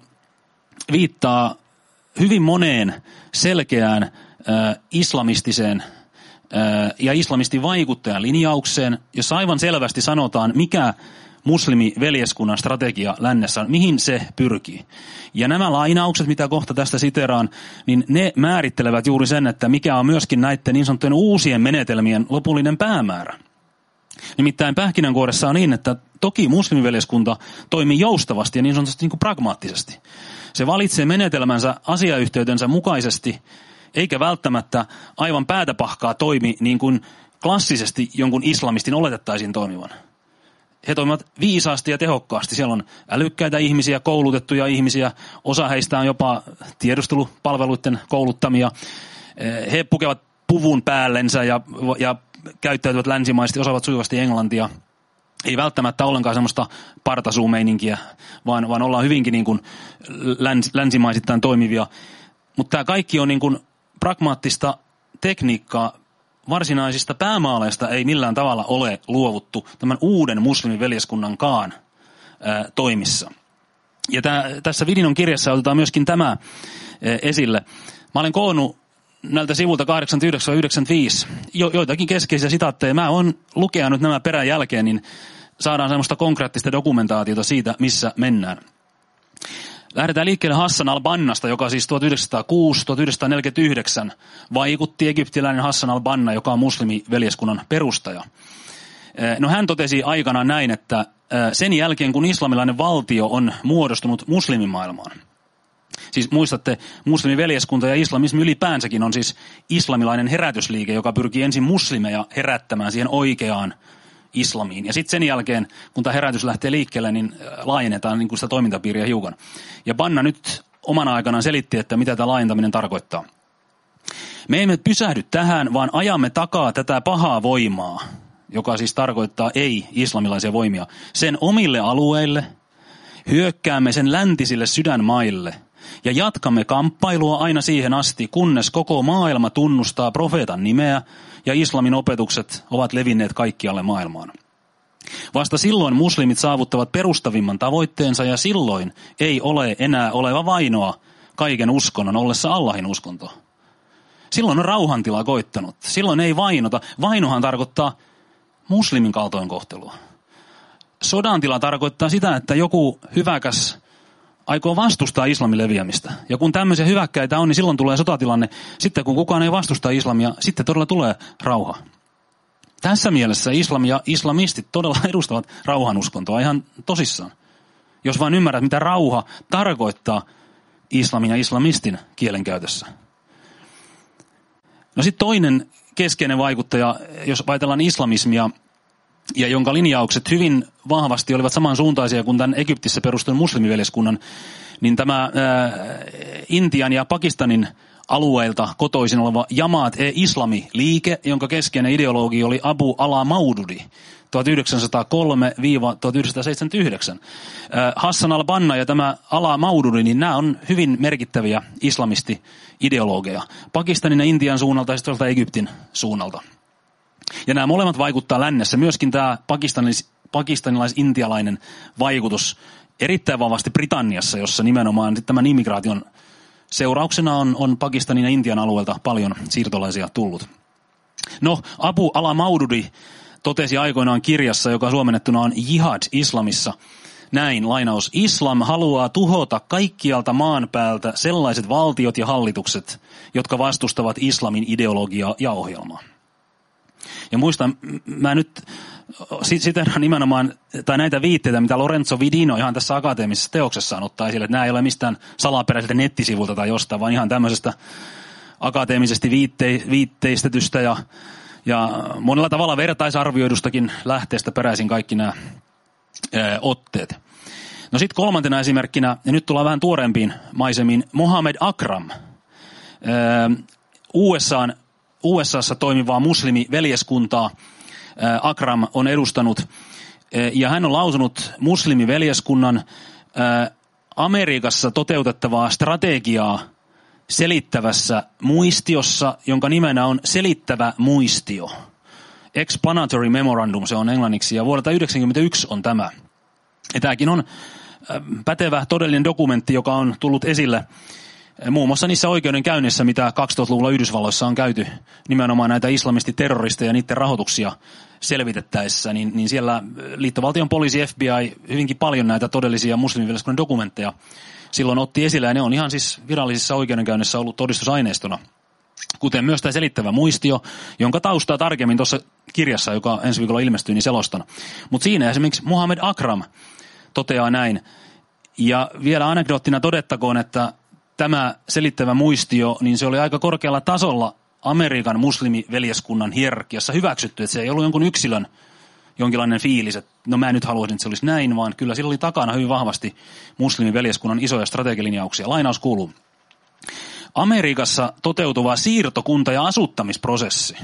viittaa hyvin moneen selkeään ää, islamistiseen ää, ja islamistin vaikuttajan linjaukseen, jossa aivan selvästi sanotaan, mikä muslimiveljeskunnan strategia lännessä on, mihin se pyrkii. Ja nämä lainaukset, mitä kohta tästä siteraan, niin ne määrittelevät juuri sen, että mikä on myöskin näiden niin sanottujen uusien menetelmien lopullinen päämäärä. Nimittäin pähkinänkuoressa on niin, että toki muslimiveljeskunta toimii joustavasti ja niin sanotusti niin kuin pragmaattisesti. Se valitsee menetelmänsä asiayhteytensä mukaisesti, eikä välttämättä aivan päätäpahkaa toimi niin kuin klassisesti jonkun islamistin oletettaisiin toimivan. He toimivat viisaasti ja tehokkaasti. Siellä on älykkäitä ihmisiä, koulutettuja ihmisiä. Osa heistä on jopa tiedustelupalveluiden kouluttamia. He pukevat puvun päällensä ja, ja käyttäytyvät länsimaisesti, osaavat sujuvasti englantia. Ei välttämättä ollenkaan semmoista partasuumeininkiä, vaan, vaan ollaan hyvinkin niin kuin läns, länsimaisittain toimivia. Mutta tämä kaikki on niin kuin pragmaattista tekniikkaa. Varsinaisista päämaaleista ei millään tavalla ole luovuttu tämän uuden muslimiveljeskunnankaan ää, toimissa. Ja tää, tässä Vidinon kirjassa otetaan myöskin tämä ää, esille. Mä olen koonnut näiltä sivulta kahdeksankymmentäyhdeksän yhdeksänkymmentäviisi jo, joitakin keskeisiä sitaatteja. Mä oon lukenut nämä perän jälkeen, niin saadaan semmoista konkreettista dokumentaatiota siitä, missä mennään. Lähdetään liikkeelle Hassan al-Bannasta, joka siis tuhatyhdeksänsataakuusi tuhatyhdeksänsataaneljäkymmentäyhdeksän vaikutti egyptiläinen Hassan al-Banna, joka on muslimiveljeskunnan perustaja. No hän totesi aikanaan näin, että sen jälkeen kun islamilainen valtio on muodostunut muslimimaailmaan. Siis muistatte, muslimiveljeskunta ja islamismi ylipäänsäkin on siis islamilainen herätysliike, joka pyrkii ensin muslimeja herättämään siihen oikeaan islamiin. Ja sitten sen jälkeen, kun tämä herätys lähtee liikkeelle, niin laajennetaan niin kuin sitä toimintapiiriä hiukan. Ja Banna nyt omana aikanaan selitti, että mitä tämä laajentaminen tarkoittaa. Me emme pysähdy tähän, vaan ajamme takaa tätä pahaa voimaa, joka siis tarkoittaa ei-islamilaisia voimia, sen omille alueille, hyökkäämme sen läntisille sydänmaille ja jatkamme kamppailua aina siihen asti, kunnes koko maailma tunnustaa profeetan nimeä ja islamin opetukset ovat levinneet kaikkialle maailmaan. Vasta silloin muslimit saavuttavat perustavimman tavoitteensa ja silloin ei ole enää oleva vainoa kaiken uskonnon ollessa Allahin uskonto. Silloin on rauhantila koittanut. Silloin ei vainota. Vainohan tarkoittaa muslimin kaltoinkohtelua. Sodantila tarkoittaa sitä, että joku hyväkäs aikoo vastustaa islamin leviämistä. Ja kun tämmöisiä hyväkkäitä on, niin silloin tulee sotatilanne. Sitten kun kukaan ei vastusta islamia, sitten todella tulee rauha. Tässä mielessä islam ja islamistit todella edustavat rauhanuskontoa ihan tosissaan. Jos vain ymmärrät, mitä rauha tarkoittaa islamin ja islamistin kielenkäytössä. No sitten toinen keskeinen vaikuttaja, jos ajatellaan islamismia, ja jonka linjaukset hyvin vahvasti olivat samansuuntaisia kuin tämän Egyptissä perustuneen muslimiveljeskunnan, niin tämä ää, Intian ja Pakistanin alueilta kotoisin oleva Jamaat-e-Islami-liike, jonka keskeinen ideologi oli Abu ala-Maududi tuhatyhdeksänsataakolme tuhatyhdeksänsataaseitsemänkymmentäyhdeksän. Ää, Hassan al-Banna ja tämä ala-Maududi, niin nämä on hyvin merkittäviä islamisti-ideologeja. Pakistanin ja Intian suunnalta ja sitten Egyptin suunnalta. Ja nämä molemmat vaikuttaa lännessä. Myöskin tämä pakistanis, pakistanilais-intialainen vaikutus erittäin vahvasti Britanniassa, jossa nimenomaan tämän immigraation seurauksena on, on Pakistanin ja Intian alueelta paljon siirtolaisia tullut. No, Abu ala-Maududi totesi aikoinaan kirjassa, joka suomennettuna on Jihad Islamissa, näin, lainaus, Islam haluaa tuhota kaikkialta maan päältä sellaiset valtiot ja hallitukset, jotka vastustavat islamin ideologiaa ja ohjelmaa. Ja muistan, mä nyt siteraan nimenomaan, tai näitä viitteitä, mitä Lorenzo Vidino ihan tässä akateemisessa teoksessaan ottaa esille, että nämä ei ole mistään salaperäiseltä nettisivulta tai jostain, vaan ihan tämmöisestä akateemisesti viitte, viitteistetystä ja, ja monella tavalla vertaisarvioidustakin lähteestä peräisin kaikki nämä ää, otteet. No sitten kolmantena esimerkkinä, ja nyt tullaan vähän tuoreempiin maisemiin, Mohammed Akram, ää, U S A:n U S A:ssa toimivaa muslimiveljeskuntaa Akram on edustanut Ja hän on lausunut muslimiveljeskunnan Amerikassa toteutettavaa strategiaa selittävässä muistiossa, jonka nimenä on selittävä muistio. Explanatory Memorandum, se on englanniksi, ja vuodelta yhdeksänkymmentäyksi on tämä. Ja tämäkin on pätevä todellinen dokumentti, joka on tullut esille muun muassa niissä oikeudenkäynnissä, mitä kaksituhattaluvulla Yhdysvalloissa on käyty nimenomaan näitä islamistiterroristeja ja niiden rahoituksia selvitettäessä, niin, niin siellä liittovaltion poliisi F B I hyvinkin paljon näitä todellisia muslimiveljeskunnan dokumentteja silloin otti esille, ja ne on ihan siis virallisissa oikeudenkäynnissä ollut todistusaineistona. Kuten myös tämä selittävä muistio, jonka taustaa tarkemmin tuossa kirjassa, joka ensi viikolla ilmestyy, niin selostan. Mutta siinä esimerkiksi Muhammad Akram toteaa näin. Ja vielä anekdoottina todettakoon, että tämä selittävä muistio, niin se oli aika korkealla tasolla Amerikan muslimiveljeskunnan hierarkiassa hyväksytty. Että se ei ollut jonkun yksilön jonkinlainen fiilis, että no mä nyt haluaisin, että se olisi näin, vaan kyllä sillä oli takana hyvin vahvasti muslimiveljeskunnan isoja strategilinjauksia. Lainaus kuuluu. Amerikassa toteutuva siirtokunta- ja asuttamisprosessi,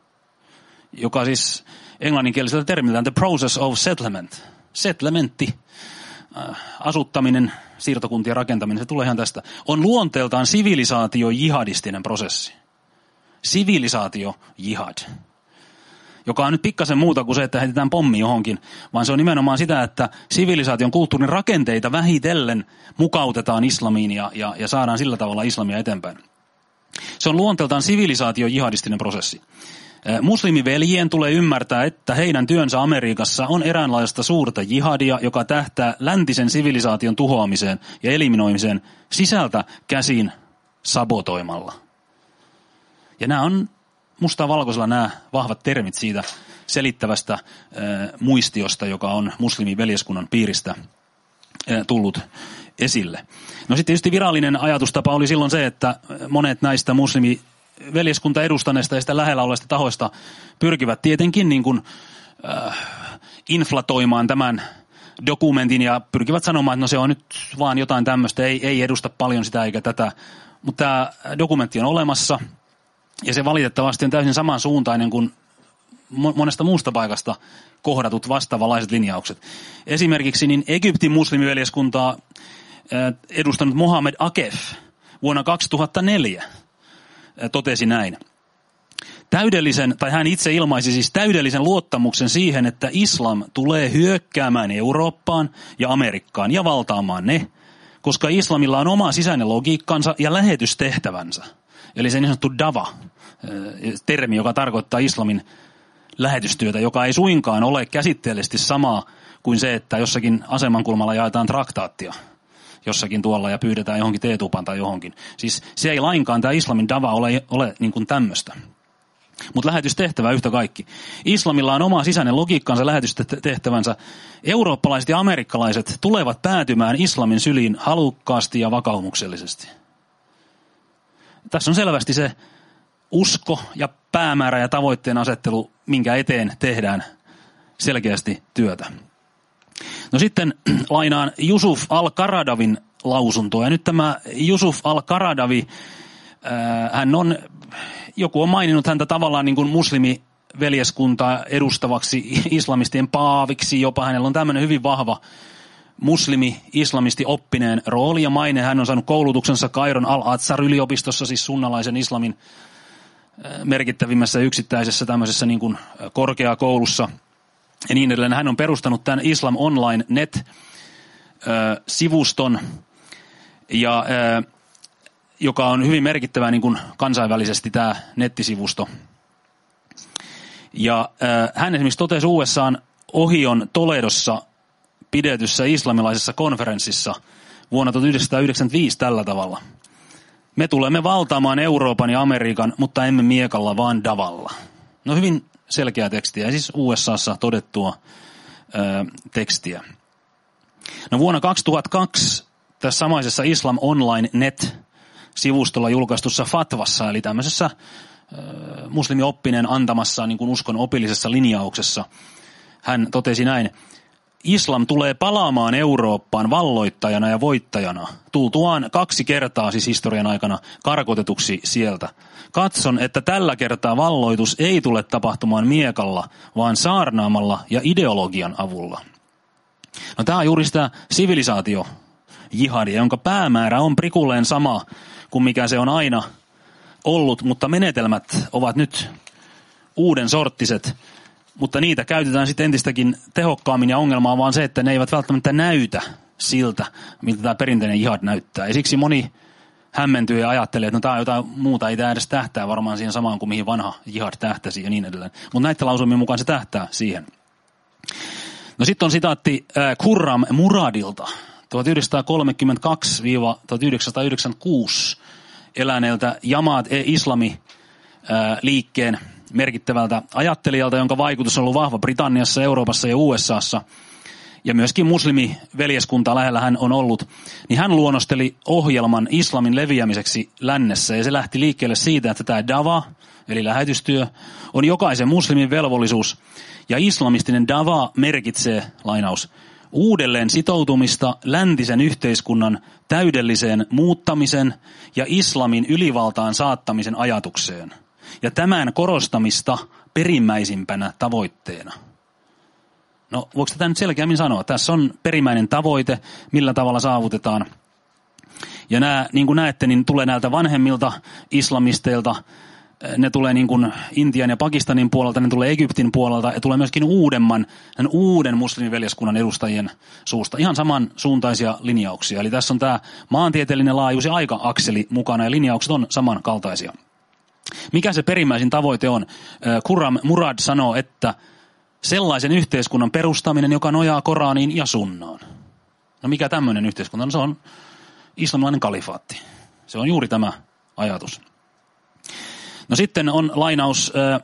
joka siis englanninkieliseltä termiltään the process of settlement, settlementti, äh, asuttaminen, siirtokuntien rakentaminen, se tulee ihan tästä, on luonteeltaan sivilisaatio-jihadistinen prosessi. Sivilisaatio-jihad, joka on nyt pikkasen muuta kuin se, että heitetään pommi johonkin, vaan se on nimenomaan sitä, että sivilisaation kulttuurin rakenteita vähitellen mukautetaan islamiin ja, ja, ja saadaan sillä tavalla islamia eteenpäin. Se on luonteeltaan sivilisaatio-jihadistinen prosessi. Muslimiveljien tulee ymmärtää, että heidän työnsä Amerikassa on eräänlaista suurta jihadia, joka tähtää läntisen sivilisaation tuhoamiseen ja eliminoimiseen sisältä käsin sabotoimalla. Ja nämä on mustaa valkoisella nämä vahvat termit siitä selittävästä äh, muistiosta, joka on muslimiveljeskunnan piiristä äh, tullut esille. No sitten tietysti virallinen ajatustapa oli silloin se, että monet näistä muslimiveljeskunta edustaneista ja sitä lähellä olevista tahoista pyrkivät tietenkin niin kuin, äh, inflatoimaan tämän dokumentin ja pyrkivät sanomaan, että no se on nyt vaan jotain tämmöistä, ei, ei edusta paljon sitä eikä tätä, mutta tämä dokumentti on olemassa. Ja se valitettavasti on täysin samansuuntainen kuin monesta muusta paikasta kohdatut vastaavanlaiset linjaukset. Esimerkiksi niin Egyptin muslimiveljeskuntaa edustanut Mohammed Akef vuonna kaksituhattaneljä totesi näin. Täydellisen, tai hän itse ilmaisi siis täydellisen luottamuksen siihen, että islam tulee hyökkäämään Eurooppaan ja Amerikkaan ja valtaamaan ne, koska islamilla on oma sisäinen logiikkansa ja lähetystehtävänsä. Eli se niin sanottu dava, termi, joka tarkoittaa islamin lähetystyötä, joka ei suinkaan ole käsitteellisesti samaa kuin se, että jossakin asemankulmalla jaetaan traktaattia jossakin tuolla ja pyydetään johonkin teetupan tai johonkin. Siis se ei lainkaan, tämä islamin dava ole, ole niin kuin tämmöistä. Mutta lähetystehtävä yhtä kaikki. Islamilla on oma sisäinen logiikkansa, lähetystehtävänsä. Eurooppalaiset ja amerikkalaiset tulevat päätymään islamin syliin halukkaasti ja vakaumuksellisesti. Tässä on selvästi se usko ja päämäärä ja tavoitteen asettelu, minkä eteen tehdään selkeästi työtä. No sitten lainaan Yusuf al-Qaradawin lausuntoa. Ja nyt tämä Yusuf al-Qaradawi, hän on, joku on maininnut häntä tavallaan niin kuin muslimiveljeskuntaa edustavaksi islamistien paaviksi. Jopa hänellä on tämmöinen hyvin vahva muslimi-islamisti oppineen rooli ja maine. Hän on saanut koulutuksensa Kairon Al-Azhar-yliopistossa, siis sunnalaisen islamin merkittävimmässä yksittäisessä tämmöisessä niin kuin korkeakoulussa ja niin edelleen. Hän on perustanut tämän Islam Online Net-sivuston, ja, joka on hyvin merkittävä niin kuin kansainvälisesti tämä nettisivusto. Ja hän esimerkiksi totesi U S A:n Ohion Toledossa pidetyssä islamilaisessa konferenssissa vuonna tuhatyhdeksänsataayhdeksänkymmentäviisi tällä tavalla. Me tulemme valtaamaan Euroopan ja Amerikan, mutta emme miekalla, vaan davalla. No hyvin selkeä tekstiä, ja siis U S A:ssa todettua ö, tekstiä. No vuonna kaksituhattakaksi tässä samaisessa Islam Online Net-sivustolla julkaistussa fatvassa, eli tämmöisessä ö, muslimioppineen antamassa niin kuin uskon opillisessa linjauksessa, hän totesi näin. islam tulee palaamaan Eurooppaan valloittajana ja voittajana, tultuaan kaksi kertaa siis historian aikana karkotetuksi sieltä. Katson, että tällä kertaa valloitus ei tule tapahtumaan miekalla, vaan saarnaamalla ja ideologian avulla. No tämä on juuri sitä sivilisaatio-jihadia, jonka päämäärä on prikulleen sama kuin mikä se on aina ollut, mutta menetelmät ovat nyt uuden sorttiset, mutta niitä käytetään sitten entistäkin tehokkaammin ja ongelma on vaan se, että ne eivät välttämättä näytä siltä, miltä tämä perinteinen jihad näyttää. Ja siksi moni hämmentyy ja ajattelee, että no tämä on jotain muuta, ei tämä edes tähtää varmaan siihen samaan kuin mihin vanha jihad tähtäsi ja niin edelleen. Mutta näiden lausumien mukaan se tähtää siihen. No sitten on sitaatti äh, Khurram Muradilta tuhatyhdeksänsataakolmekymmentäkaksi tuhatyhdeksänsataayhdeksänkymmentäkuusi eläneeltä Jamaat-e-Islami-liikkeen merkittävältä ajattelijalta, jonka vaikutus on ollut vahva Britanniassa, Euroopassa ja U S A:ssa. Ja myöskin muslimiveljeskunta lähellä hän on ollut, niin hän luonnosteli ohjelman islamin leviämiseksi lännessä. Ja se lähti liikkeelle siitä, että tämä dava, eli lähetystyö, on jokaisen muslimin velvollisuus. Ja islamistinen dava merkitsee, lainaus, uudelleen sitoutumista läntisen yhteiskunnan täydelliseen muuttamisen ja islamin ylivaltaan saattamisen ajatukseen. Ja tämän korostamista perimmäisimpänä tavoitteena. No voiko tätä nyt selkeämmin sanoa? Tässä on perimmäinen tavoite, millä tavalla saavutetaan. Ja nämä, niin kuin näette, niin tulee näiltä vanhemmilta islamisteilta, ne tulee niin kuin Intian ja Pakistanin puolelta, ne tulee Egyptin puolelta ja tulee myöskin uudemman, uuden muslimiveljeskunnan edustajien suusta. Ihan samansuuntaisia linjauksia. Eli tässä on tämä maantieteellinen laajuus ja aika-akseli mukana ja linjaukset on samankaltaisia. Mikä se perimmäisin tavoite on? Khurram Murad sanoo, että sellaisen yhteiskunnan perustaminen, joka nojaa Koraniin ja sunnaan. No mikä tämmöinen yhteiskunta? No se on islamilainen kalifaatti. Se on juuri tämä ajatus. No sitten on lainaus äh,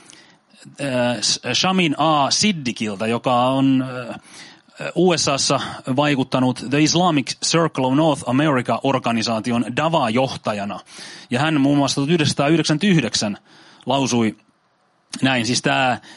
äh, Shamin A. Siddikilta, joka on äh, U S A:ssa vaikuttanut The Islamic Circle of North America-organisaation Dava-johtajana. Ja hän muun muassa tuhatyhdeksänsataayhdeksänkymmentäyhdeksän lausui näin, siis tämä äh,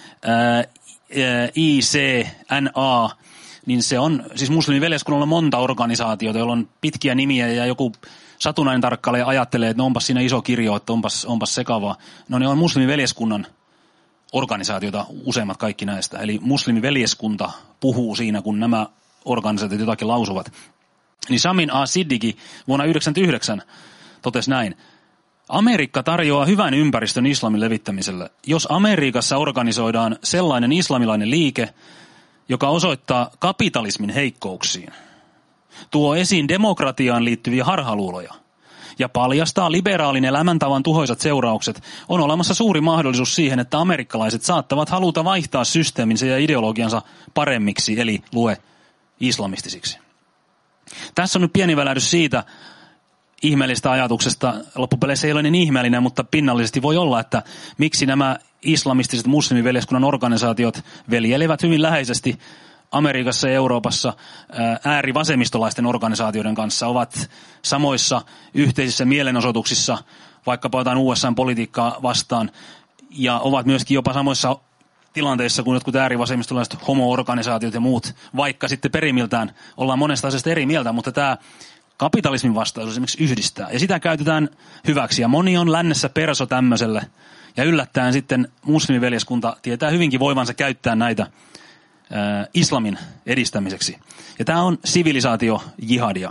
I C N A, niin se on, siis muslimiveljeskunnalla on monta organisaatiota, joilla on pitkiä nimiä ja joku satunainen tarkkailija ajattelee, että no onpas siinä iso kirjo, että onpas, onpas sekavaa. No ne on muslimiveljeskunnan organisaatiota, useimmat kaikki näistä. Eli muslimiveljeskunta puhuu siinä, kun nämä organisaatiot jotakin lausuvat. Niin Shamin A. Siddiki vuonna yhdeksänkymmentäyhdeksän totesi näin. Amerikka tarjoaa hyvän ympäristön islamin levittämiselle. Jos Amerikassa organisoidaan sellainen islamilainen liike, joka osoittaa kapitalismin heikkouksiin, tuo esiin demokratiaan liittyviä harhaluuloja ja paljastaa liberaalin elämäntavan tuhoisat seuraukset, on olemassa suuri mahdollisuus siihen, että amerikkalaiset saattavat haluta vaihtaa systeeminsä ja ideologiansa paremmiksi, eli lue islamistisiksi. Tässä on nyt pieni välähdys siitä ihmeellisestä ajatuksesta. Loppupeleissä ei ole niin ihmeellinen, mutta pinnallisesti voi olla, että miksi nämä islamistiset muslimiveljeskunnan organisaatiot veljelevät hyvin läheisesti Amerikassa ja Euroopassa äärivasemmistolaisten organisaatioiden kanssa, ovat samoissa yhteisissä mielenosoituksissa, vaikkapa jotain U S A-politiikkaa vastaan, ja ovat myöskin jopa samoissa tilanteissa kuin jotkut äärivasemmistolaiset homo-organisaatiot ja muut, vaikka sitten perimiltään ollaan monesta asiasta eri mieltä, mutta tämä kapitalismin vastaisuus esimerkiksi yhdistää, ja sitä käytetään hyväksi, ja moni on lännessä perso tämmöiselle, ja yllättäen sitten muslimiveljeskunta tietää hyvinkin voivansa käyttää näitä islamin edistämiseksi. Ja tämä on sivilisaatio-jihadia.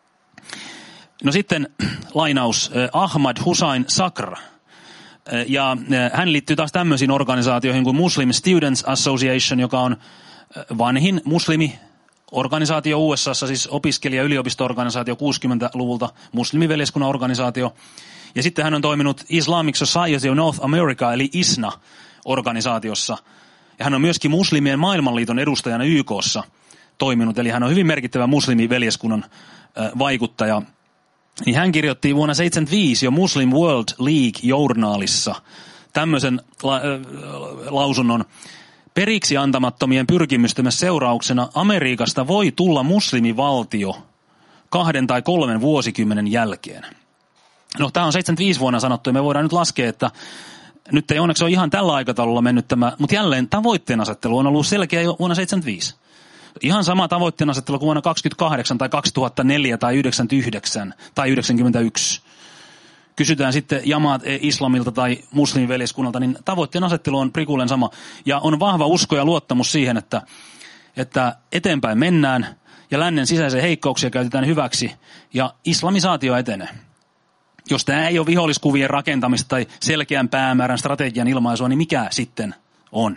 No sitten lainaus Ahmad Hussain Sakr. Ja hän liittyy taas tämmöisiin organisaatioihin kuin Muslim Students Association, joka on vanhin muslimiorganisaatio U S A:ssa, siis opiskelija- ja yliopisto-organisaatio kuusikymmentäluvulta, muslimiveljeskunnan organisaatio. Ja sitten hän on toiminut Islamic Society of North America, eli I S N A-organisaatiossa. Ja hän on myöskin muslimien maailmanliiton edustajana Y K:ssa toiminut, eli hän on hyvin merkittävä muslimiveljeskunnan vaikuttaja. Niin hän kirjoitti vuonna seitsemänkymmentäviisi jo Muslim World League-journaalissa tämmöisen la- lausunnon. Periksi antamattomien pyrkimystemme seurauksena Amerikasta voi tulla muslimivaltio kahden tai kolmen vuosikymmenen jälkeen. No tämä on seitsemänkymmentäviisi vuonna sanottu ja me voidaan nyt laskea, että nyt ei onneksi ole ihan tällä aikataululla mennyt tämä, mutta jälleen tavoitteen asettelu on ollut selkeä jo vuonna seitsemänkymmentäviisi. Ihan sama tavoitteen asettelu kuin vuonna kaksikymmentäkahdeksan tai kaksituhattaneljä tai yhdeksänkymmentäyhdeksän tai yhdeksänkymmentäyksi. Kysytään sitten jamaat islamilta tai muslimiveljeskunnalta, niin tavoitteen asettelu on prikulleen sama. Ja on vahva usko ja luottamus siihen, että, että eteenpäin mennään ja lännen sisäisiä heikkouksia käytetään hyväksi ja islamisaatio etenee. Jos tämä ei ole viholliskuvien rakentamista tai selkeän päämäärän strategian ilmaisua, niin mikä sitten on?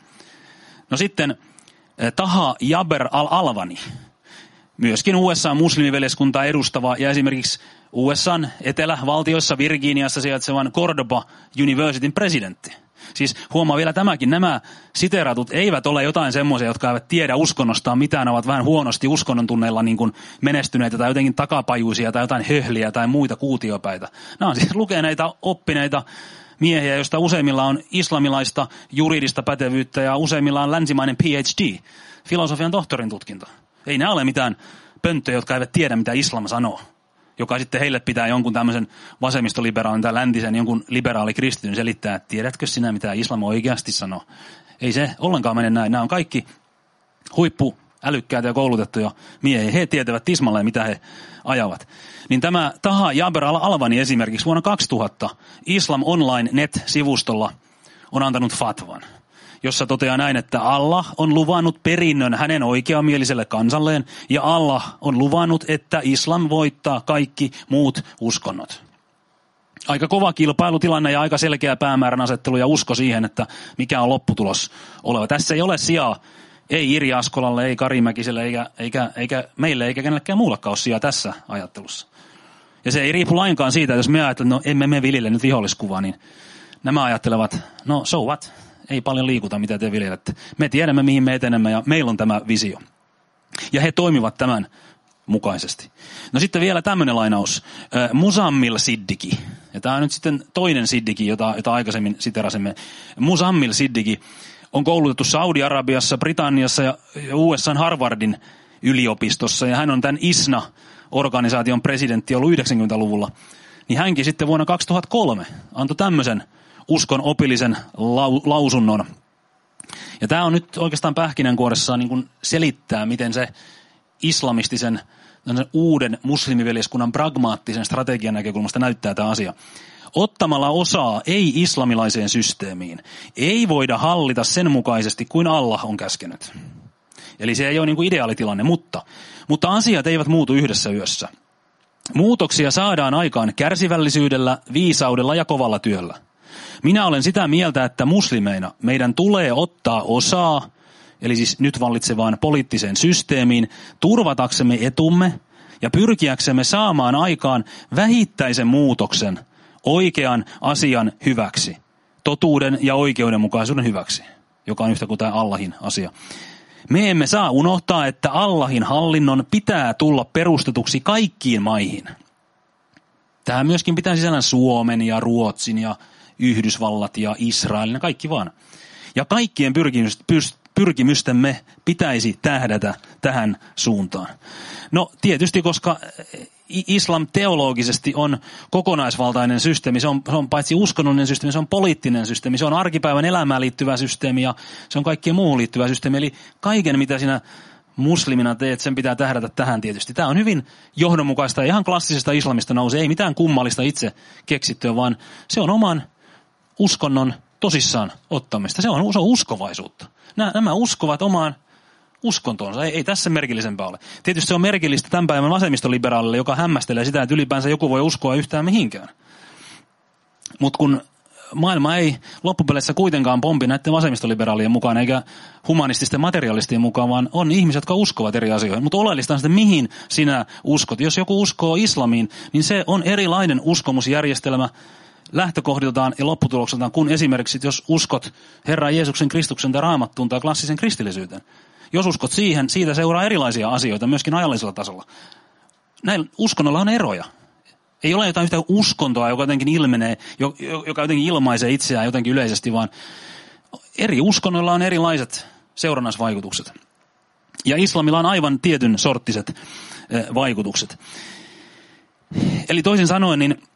No sitten Taha Jaber al-Alvani, myöskin U S A-muslimiveljeskuntaa edustava ja esimerkiksi U S A:n etelävaltioissa Virginiassa sijaitsevan Cordoba Universityn presidentti. Siis huomaa vielä tämäkin, nämä siteeratut eivät ole jotain semmoisia, jotka eivät tiedä uskonnostaan mitään, ovat vähän huonosti uskonnon tunneilla niin kuin menestyneitä tai jotenkin takapajuisia tai jotain höhliä tai muita kuutiopäitä. Nämä on siis lukeneita, oppineita miehiä, joista useimmilla on islamilaista juridista pätevyyttä ja useimmilla on länsimainen P H D, filosofian tohtorin tutkinto. Ei nämä ole mitään pönttöjä, jotka eivät tiedä, mitä islam sanoo, joka sitten heille pitää jonkun tämmöisen vasemmistoliberaalin tai läntisen jonkun liberaali-kristityn selittää, että tiedätkö sinä, mitä islam oikeasti sanoo. Ei se ollenkaan mene näin. Nämä on kaikki huippu älykkäitä ja koulutettuja miehiä. He tietävät tismalleen, mitä he ajavat. Niin tämä Taha Jaber al-Alvani esimerkiksi vuonna kaksituhatta Islam Online Net-sivustolla on antanut fatvan, jossa toteaa näin, että Allah on luvannut perinnön hänen oikeamieliselle kansalleen ja Allah on luvannut, että islam voittaa kaikki muut uskonnot. Aika kova kilpailutilanne ja aika selkeä päämäärän asettelu ja usko siihen, että mikä on lopputulos oleva. Tässä ei ole sijaa, ei Iri Askolalle, ei Kari Mäkiselle, eikä, eikä, eikä meille, eikä kenellekään muullakaan ole sijaa tässä ajattelussa. Ja se ei riipu lainkaan siitä, että jos me ajattelemme, no emme me viljele nyt viholliskuvaa, niin nämä ajattelevat, no so what? Ei paljon liikuta, mitä te viljelette. Me tiedämme, mihin me etenemme ja meillä on tämä visio. Ja he toimivat tämän mukaisesti. No sitten vielä tämmöinen lainaus. Muzammil Siddiqui. Ja tämä on nyt sitten toinen Siddiqui, jota, jota aikaisemmin siterasimme. Muzammil Siddiqui on koulutettu Saudi-Arabiassa, Britanniassa ja U S A:n Harvardin yliopistossa. Ja hän on tämän I S N A-organisaation presidentti ollut yhdeksänkymmentäluvulla. Niin hänkin sitten vuonna kaksituhattakolme antoi tämmöisen uskon opillisen lau, lausunnon. Ja tämä on nyt oikeastaan pähkinänkuoressaan niin kuin selittää, miten se islamistisen uuden muslimiveljeskunnan pragmaattisen strategian näkökulmasta näyttää tämä asia. Ottamalla osaa ei-islamilaiseen systeemiin ei voida hallita sen mukaisesti kuin Allah on käskenyt. Eli se ei ole niin kuin ideaalitilanne, mutta, mutta asiat eivät muutu yhdessä yössä. Muutoksia saadaan aikaan kärsivällisyydellä, viisaudella ja kovalla työllä. Minä olen sitä mieltä, että muslimeina meidän tulee ottaa osaa, eli siis nyt vallitsevaan poliittiseen systeemiin, turvataksemme etumme ja pyrkiäksemme saamaan aikaan vähittäisen muutoksen oikean asian hyväksi, totuuden ja oikeudenmukaisuuden hyväksi, joka on yhtä kuin tämä Allahin asia. Me emme saa unohtaa, että Allahin hallinnon pitää tulla perustetuksi kaikkiin maihin. Tähän myöskin pitää sisällään Suomen ja Ruotsin ja Yhdysvallat ja Israelin ja kaikki vaan. Ja kaikkien pyrkimystemme pitäisi tähdätä tähän suuntaan. No tietysti, koska islam teologisesti on kokonaisvaltainen systeemi, se on, se on paitsi uskonnollinen systeemi, se on poliittinen systeemi, se on arkipäivän elämään liittyvä systeemi ja se on kaikkeen muuhun liittyvä systeemi. Eli kaiken, mitä sinä muslimina teet, sen pitää tähdätä tähän tietysti. Tämä on hyvin johdonmukaista ja ihan klassisesta islamista nousee. Ei mitään kummallista itse keksittyä, vaan se on oman uskonnon tosissaan ottamista. Se on, se on uskovaisuutta. Nämä, nämä uskovat omaan uskontoonsa. Ei, ei tässä merkillisempää ole. Tietysti se on merkillistä tämän päivän vasemmistoliberaalille, joka hämmästelee sitä, että ylipäänsä joku voi uskoa yhtään mihinkään. Mutta kun maailma ei loppupeleissä kuitenkaan pompi näiden vasemmistoliberaalien mukaan, eikä humanististen materialistien mukaan, vaan on ihmiset, jotka uskovat eri asioihin. Mutta oleellista on sitten, mihin sinä uskot. Jos joku uskoo islamiin, niin se on erilainen uskomusjärjestelmä lähtökohdiltaan ja lopputulokseltaan, kun esimerkiksi, jos uskot Herran Jeesuksen Kristuksen tai Raamattuun tai klassisen kristillisyyteen. Jos uskot siihen, siitä seuraa erilaisia asioita, myöskin ajallisella tasolla. Näillä uskonnolla on eroja. Ei ole jotain yhtä uskontoa, joka jotenkin ilmenee, joka jotenkin ilmaisee itseään jotenkin yleisesti, vaan eri uskonnoilla on erilaiset seurannaisvaikutukset. Ja islamilla on aivan tietyn sorttiset vaikutukset. Eli toisin sanoen, niin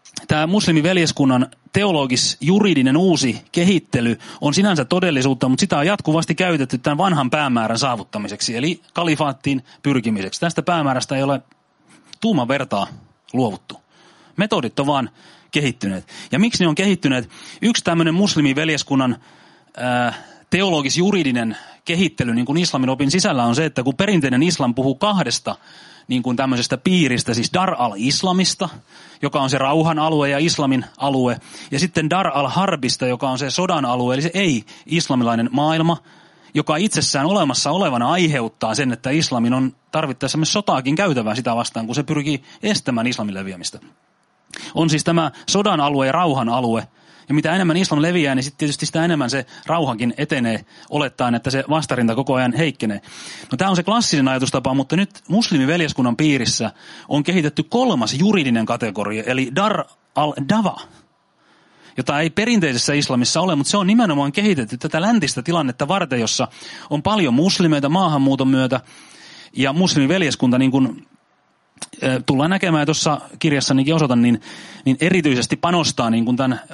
tämä muslimiveljeskunnan teologis-juridinen uusi kehittely on sinänsä todellisuutta, mutta sitä on jatkuvasti käytetty tämän vanhan päämäärän saavuttamiseksi, eli kalifaattiin pyrkimiseksi. Tästä päämäärästä ei ole tuuman vertaa luovuttu. Metodit on vaan kehittyneet. Ja miksi ne on kehittyneet? Yksi tämmöinen muslimiveljeskunnan ää, teologis-juridinen kehittely niin kuin islamin opin sisällä on se, että kun perinteinen islam puhuu kahdesta niin kuin tämmöisestä piiristä, siis Dar al-Islamista, joka on se rauhan alue ja islamin alue, ja sitten Dar al-Harbista, joka on se sodan alue, eli se ei-islamilainen maailma, joka itsessään olemassa olevana aiheuttaa sen, että islamin on tarvittaessa myös sotaakin käytävää sitä vastaan, kun se pyrkii estämään islamin leviämistä. On siis tämä sodan alue ja rauhan alue, ja mitä enemmän islam leviää, niin sitten tietysti sitä enemmän se rauhankin etenee, olettaen, että se vastarinta koko ajan heikkenee. No tämä on se klassinen ajatustapa, mutta nyt muslimiveljeskunnan piirissä on kehitetty kolmas juridinen kategoria, eli Dar al-Dawa, jota ei perinteisessä islamissa ole, mutta se on nimenomaan kehitetty tätä läntistä tilannetta varten, jossa on paljon muslimeita maahanmuuton myötä, ja muslimiveljeskunta niin kuin tullaan näkemään, ja tuossa kirjassanikin osoitan, niin, niin erityisesti panostaa niin kuin tämän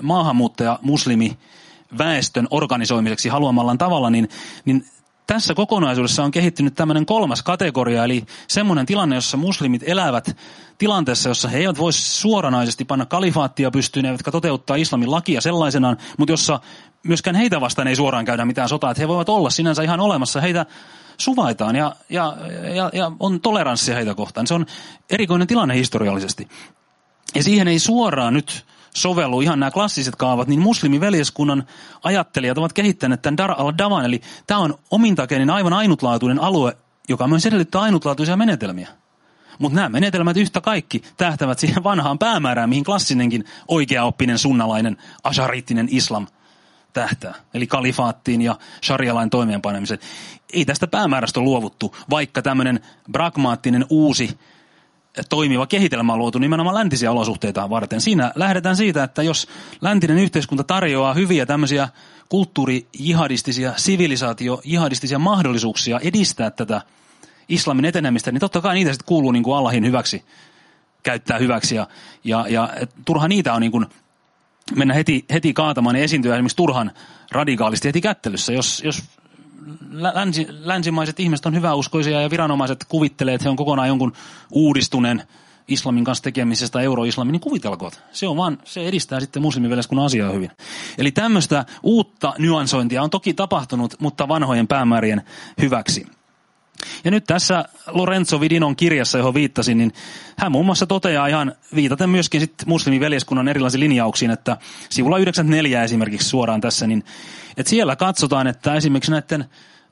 maahanmuuttaja-muslimiväestön organisoimiseksi haluamallaan tavalla, niin, niin tässä kokonaisuudessa on kehittynyt tämmöinen kolmas kategoria, eli semmoinen tilanne, jossa muslimit elävät tilanteessa, jossa he eivät voisi suoranaisesti panna kalifaattia pystyyn, eivätkä toteuttaa islamin lakia sellaisenaan, mutta jossa myöskään heitä vastaan ei suoraan käydä mitään sotaa, että he voivat olla sinänsä ihan olemassa, heitä suvaitaan ja, ja, ja, ja on toleranssia heitä kohtaan. Se on erikoinen tilanne historiallisesti. Ja siihen ei suoraan nyt sovellu ihan nämä klassiset kaavat, niin muslimiveljeskunnan ajattelijat ovat kehittäneet tämän Dar al-Dawan, eli tämä on omintakeinen aivan ainutlaatuinen alue, joka myös edellyttää ainutlaatuisia menetelmiä. Mutta nämä menetelmät yhtä kaikki tähtävät siihen vanhaan päämäärään, mihin klassinenkin oikeaoppinen sunnalainen ashariittinen islam tähtää, eli kalifaattiin ja sharialain toimeenpanemiseen. Ei tästä päämäärästä ole luovuttu, vaikka tämmöinen pragmaattinen uusi toimiva kehitelmä on luotu nimenomaan läntisiä olosuhteita varten. Siinä lähdetään siitä, että jos läntinen yhteiskunta tarjoaa hyviä tämmöisiä kulttuuri-jihadistisia, sivilisaatio-jihadistisia mahdollisuuksia edistää tätä islamin etenemistä, niin totta kai niitä sitten kuuluu niin kuin Allahin hyväksi, käyttää hyväksi. Ja, ja, ja turha niitä on niin kuin mennä heti, heti kaatamaan ja esiintyä esimerkiksi turhan radikaalisti heti kättelyssä. Jos, jos länsi, länsimaiset ihmiset on hyväuskoisia ja viranomaiset kuvittelee, että he on kokonaan jonkun uudistuneen islamin kanssa tekemisestä euroislamin, niin kuvitelkoot. Se on vaan, se edistää sitten muslimiveljeskunnan asiaa hyvin. Eli tämmöistä uutta nyansointia on toki tapahtunut, mutta vanhojen päämäärien hyväksi. Ja nyt tässä Lorenzo Vidinon kirjassa, johon viittasin, niin hän muun muassa toteaa ihan viitaten myöskin sitten muslimiveljeskunnan erilaisiin linjauksiin, että sivulla yhdeksänkymmentäneljä esimerkiksi suoraan tässä, niin että siellä katsotaan, että esimerkiksi näiden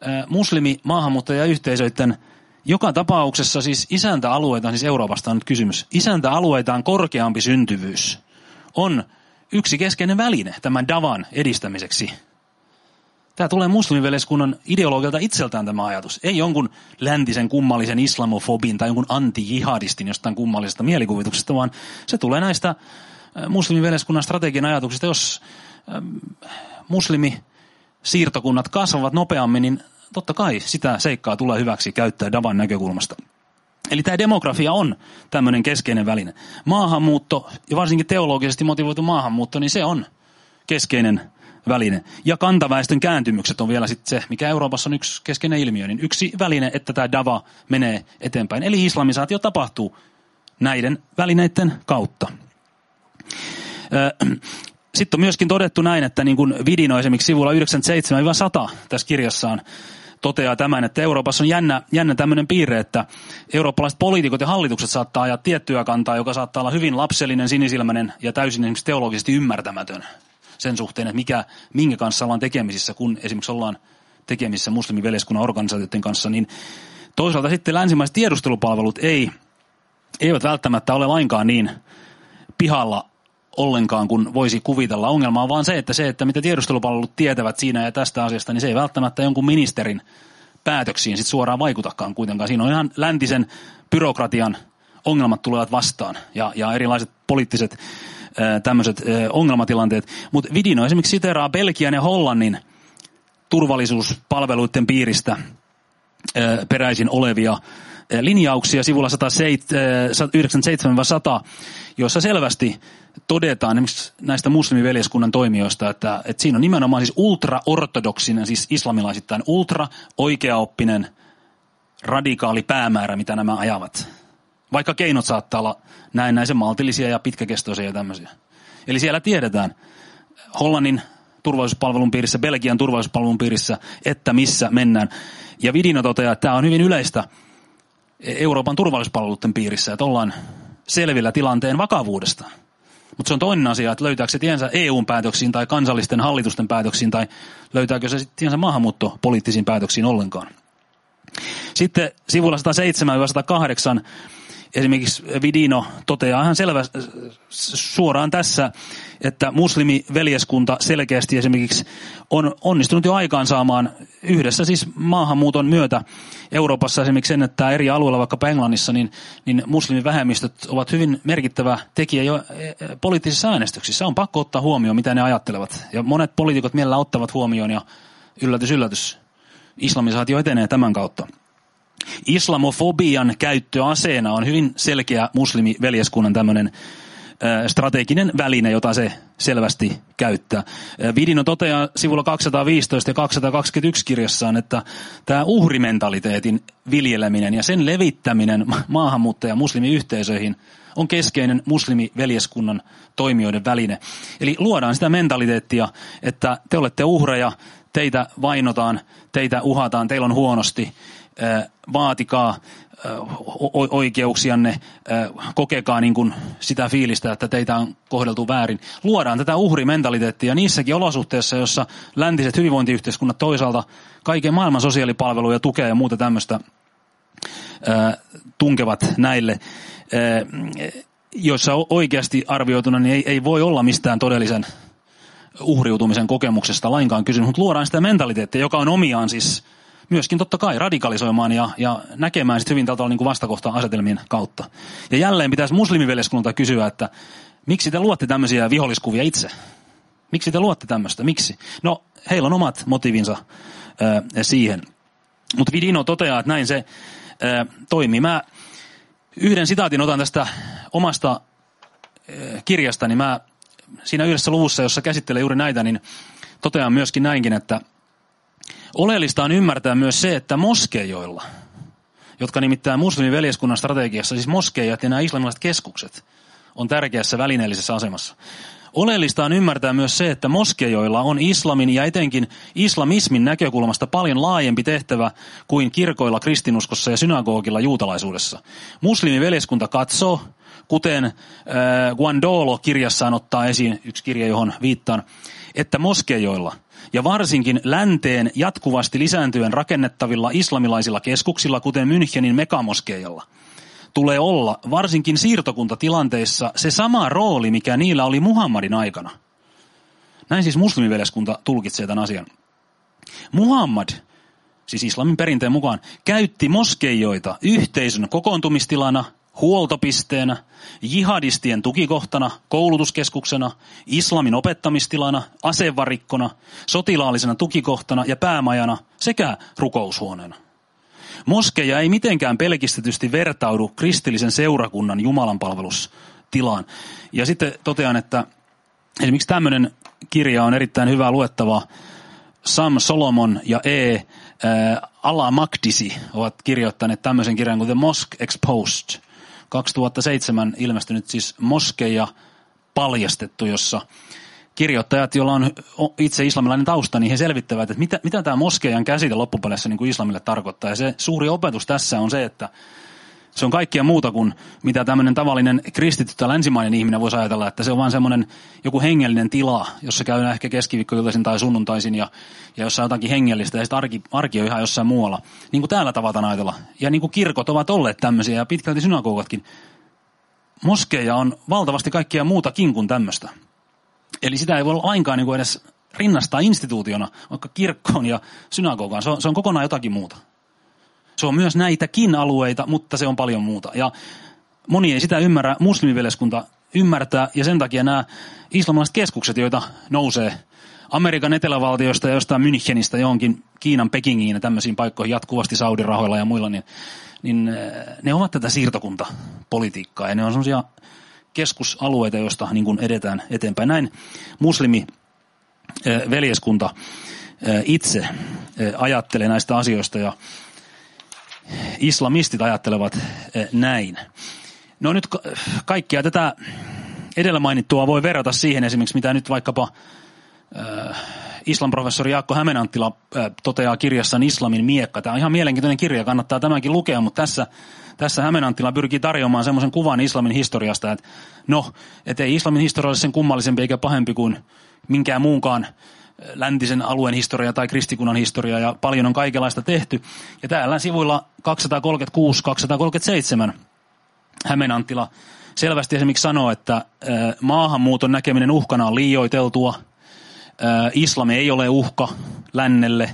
muslimi-maahanmuuttajayhteisöiden joka tapauksessa siis isäntäalueitaan, siis Euroopasta on nyt kysymys, isäntäalueitaan korkeampi syntyvyys on yksi keskeinen väline tämän davan edistämiseksi. Tämä tulee muslimiveljeskunnan ideologialta itseltään tämä ajatus. Ei jonkun läntisen kummallisen islamofobin tai jonkun anti-jihadistin jostain kummallisesta mielikuvituksesta, vaan se tulee näistä muslimiveljeskunnan strategian ajatuksista. Jos muslimisiirtokunnat kasvavat nopeammin, niin totta kai sitä seikkaa tulee hyväksi käyttää davan näkökulmasta. Eli tämä demografia on tämmöinen keskeinen väline. Maahanmuutto, ja varsinkin teologisesti motivoitu maahanmuutto, niin se on keskeinen väline. Ja kantaväestön kääntymykset on vielä sitten se, mikä Euroopassa on yksi keskeinen ilmiö, niin yksi väline, että tämä dava menee eteenpäin. Eli islamisaatio tapahtuu näiden välineiden kautta. Sitten on myöskin todettu näin, että niin kuin Vidino esimerkiksi sivulla yhdeksänkymmentäseitsemän sata tässä kirjassaan toteaa tämän, että Euroopassa on jännä, jännä tämmöinen piirre, että eurooppalaiset poliitikot ja hallitukset saattaa ajaa tiettyä kantaa, joka saattaa olla hyvin lapsellinen, sinisilmäinen ja täysin esimerkiksi teologisesti ymmärtämätön sen suhteen, että mikä, minkä kanssa ollaan tekemisissä, kun esimerkiksi ollaan tekemisissä muslimiveljeskunnan organisaatioiden kanssa, niin toisaalta sitten länsimaiset tiedustelupalvelut ei, eivät välttämättä ole lainkaan niin pihalla ollenkaan, kun voisi kuvitella. Ongelma on vaan se, että se, että mitä tiedustelupalvelut tietävät siinä ja tästä asiasta, niin se ei välttämättä jonkun ministerin päätöksiin sit suoraan vaikutakaan kuitenkaan. Siinä on ihan läntisen byrokratian ongelmat tulevat vastaan ja, ja erilaiset poliittiset tämmöiset ongelmatilanteet. Mutta Vidino esimerkiksi siteraa Belgian ja Hollannin turvallisuuspalveluiden piiristä peräisin olevia linjauksia sivulla sata yhdeksänkymmentäseitsemän sata, jossa selvästi todetaan esimerkiksi näistä muslimiveljeskunnan toimijoista, että, että siinä on nimenomaan siis ultra-ortodoksinen, siis islamilaisittain ultra-oikeaoppinen radikaali päämäärä, mitä nämä ajavat. Vaikka keinot saattaa olla näennäisen maltillisia ja pitkäkestoisia ja tämmöisiä. Eli siellä tiedetään Hollannin turvallisuuspalvelun piirissä, Belgian turvallisuuspalvelun piirissä, että missä mennään. Ja Vidino toteaa, että tämä on hyvin yleistä Euroopan turvallisuuspalveluiden piirissä, että ollaan selvillä tilanteen vakavuudesta. Mutta se on toinen asia, että löytääkö se tiensä E U:n päätöksiin tai kansallisten hallitusten päätöksiin tai löytääkö se sitten tiensä maahanmuuttopoliittisiin päätöksiin ollenkaan. Sitten sivulla sata seitsemän sata kahdeksan esimerkiksi Vidino toteaa ihan selvä suoraan tässä, että muslimiveljeskunta selkeästi esimerkiksi on onnistunut jo aikaansaamaan yhdessä siis maahanmuuton myötä Euroopassa esimerkiksi sen, että eri alueilla, vaikkapa Englannissa, niin, niin muslimivähemmistöt ovat hyvin merkittävä tekijä jo poliittisissa äänestyksissä. On pakko ottaa huomioon, mitä ne ajattelevat. Ja monet poliitikot mielellään ottavat huomioon ja yllätys, yllätys. Islamisaatio etenee tämän kautta. Islamofobian käyttö aseena on hyvin selkeä muslimiveljeskunnan tämmöinen strateginen väline, jota se selvästi käyttää. Vidino toteaa sivulla kaksisataaviisitoista ja kaksisataakaksikymmentäyksi kirjassaan, että tämä uhrimentaliteetin viljeleminen ja sen levittäminen maahanmuuttaja- ja muslimiyhteisöihin on keskeinen muslimiveljeskunnan toimijoiden väline. Eli luodaan sitä mentaliteettia, että te olette uhreja, teitä vainotaan, teitä uhataan, teillä on huonosti, vaatikaa oikeuksianne, kokekaa niin kuin sitä fiilistä, että teitä on kohdeltu väärin. Luodaan tätä uhrimentaliteettia niissäkin olosuhteissa, jossa läntiset hyvinvointiyhteiskunnat toisaalta kaiken maailman sosiaalipalveluja, tukea ja muuta tämmöistä tunkevat näille, joissa oikeasti arvioituna niin ei, ei voi olla mistään todellisen uhriutumisen kokemuksesta lainkaan kysymys, mutta luodaan sitä mentaliteettia, joka on omiaan siis myöskin totta kai radikalisoimaan ja, ja näkemään sitten hyvin tältä niin kuin vastakohta-asetelmien kautta. Ja jälleen pitäisi muslimiveljeskunnalta kysyä, että miksi te luotte tämmöisiä viholliskuvia itse? Miksi te luotte tämmöistä? Miksi? No, heillä on omat motiivinsa ää, siihen. Mutta Vidino toteaa, että näin se ää, toimii. Mä yhden sitaatin otan tästä omasta ää, kirjastani. Mä siinä yhdessä luvussa, jossa käsittelee juuri näitä, niin totean myöskin näinkin, että oleellista on ymmärtää myös se, että moskeijoilla, jotka nimittäin muslimiveljeskunnan strategiassa, siis moskeijat ja nämä islamilaiset keskukset, on tärkeässä välineellisessä asemassa. Oleellista on ymmärtää myös se, että moskeijoilla on islamin ja etenkin islamismin näkökulmasta paljon laajempi tehtävä kuin kirkoilla kristinuskossa ja synagogilla juutalaisuudessa. Muslimiveljeskunta katsoo, kuten äh, Guandolo kirjassaan ottaa esiin, yksi kirja johon viittaan, että moskeijoilla ja varsinkin länteen jatkuvasti lisääntyen rakennettavilla islamilaisilla keskuksilla, kuten Münchenin megamoskeijalla, tulee olla varsinkin siirtokuntatilanteissa se sama rooli, mikä niillä oli Muhammadin aikana. Näin siis muslimiveljeskunta tulkitsee tämän asian. Muhammad, siis islamin perinteen mukaan, käytti moskeijoita yhteisön kokoontumistilana, huoltopisteenä, jihadistien tukikohtana, koulutuskeskuksena, islamin opettamistilana, asevarikkona, sotilaallisena tukikohtana ja päämajana sekä rukoushuoneena. Moskeija ei mitenkään pelkistetysti vertaudu kristillisen seurakunnan jumalanpalvelustilaan. Ja sitten totean, että esimerkiksi tämmöinen kirja on erittäin hyvää luettavaa. Sam Solomon ja E. Äh, Al-Maqdisi ovat kirjoittaneet tämmöisen kirjan kuin The Mosque Exposed. kaksituhattaseitsemän ilmestynyt siis Moskeija paljastettu, jossa kirjoittajat, joilla on itse islamilainen tausta, niin he selvittävät, että mitä, mitä tämä moskeijan käsite loppupeleissä niin kuin islamille tarkoittaa. Ja se suuri opetus tässä on se, että se on kaikkea muuta kuin mitä tämmöinen tavallinen kristitty tai länsimainen ihminen voisi ajatella, että se on vaan semmoinen joku hengellinen tila, jossa käydään ehkä keskiviikkoiltaisin tai sunnuntaisin ja, ja jossa on jotakin hengellistä ja sitten arki, arki on ihan jossain muualla. Niin kuin täällä tavataan ajatella. Ja niin kuin kirkot ovat olleet tämmöisiä ja pitkälti synagogatkin. Moskeija on valtavasti kaikkea muutakin kuin tämmöistä. Eli sitä ei voi lainkaan niin kuin edes rinnastaa instituutiona, vaikka kirkkoon ja synagogaan. Se on, se on kokonaan jotakin muuta. Se on myös näitäkin alueita, mutta se on paljon muuta. Ja moni ei sitä ymmärrä, muslimiveljeskunta ymmärtää, ja sen takia nämä islamilaiset keskukset, joita nousee Amerikan etelävaltioista ja jostain Münchenistä johonkin Kiinan Pekingiin ja tämmöisiin paikkoihin jatkuvasti Saudi-rahoilla ja muilla, niin niin ne ovat tätä siirtokuntapolitiikkaa ja ne on sellaisia keskusalueita, joista niin kuin edetään eteenpäin. Näin muslimi veljeskunta itse ajattelee näistä asioista ja islamistit ajattelevat näin. No nyt kaikkia tätä edellä mainittua voi verrata siihen esimerkiksi, mitä nyt vaikkapa äh, islamprofessori Jaakko Hämeenanttila äh, toteaa kirjassaan Islamin miekka. Tämä on ihan mielenkiintoinen kirja, kannattaa tämänkin lukea, mutta tässä, tässä Hämeenanttila pyrkii tarjoamaan semmoisen kuvan islamin historiasta, että no, et ei islamin historia ole sen kummallisempi eikä pahempi kuin minkään muunkaan läntisen alueen historia tai kristikunnan historia, ja paljon on kaikenlaista tehty. Ja täällä sivuilla kaksisataakolmekymmentäkuusi kaksisataakolmekymmentäseitsemän Hämeenanttila selvästi esimerkiksi sanoo, että maahanmuuton näkeminen uhkana on liioiteltua, islam ei ole uhka lännelle,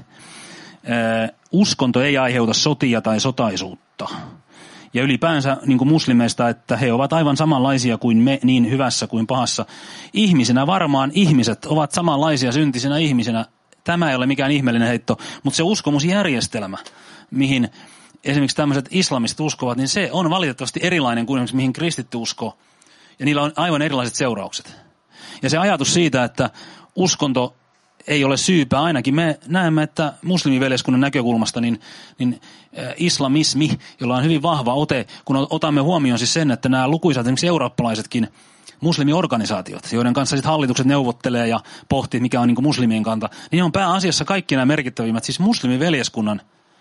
uskonto ei aiheuta sotia tai sotaisuutta. Ja ylipäänsä niin kuin muslimeista, että he ovat aivan samanlaisia kuin me niin hyvässä kuin pahassa. Ihmisenä varmaan ihmiset ovat samanlaisia syntisenä ihmisenä. Tämä ei ole mikään ihmeellinen heitto, mutta se uskomusjärjestelmä, mihin esimerkiksi tämmöiset islamistit uskovat, niin se on valitettavasti erilainen kuin esimerkiksi mihin kristitty uskoo. Ja niillä on aivan erilaiset seuraukset. Ja se ajatus siitä, että uskonto ei ole syypää, ainakin me näemme, että muslimiveljeskunnan näkökulmasta, niin, niin islamismi, jolla on hyvin vahva ote, kun otamme huomioon siis sen, että nämä lukuisat esimerkiksi eurooppalaisetkin muslimiorganisaatiot, joiden kanssa sitten hallitukset neuvottelee ja pohtii, mikä on niin kuin muslimien kanta, niin on pääasiassa kaikki nämä merkittävimmät, siis muslimiveljeskunnan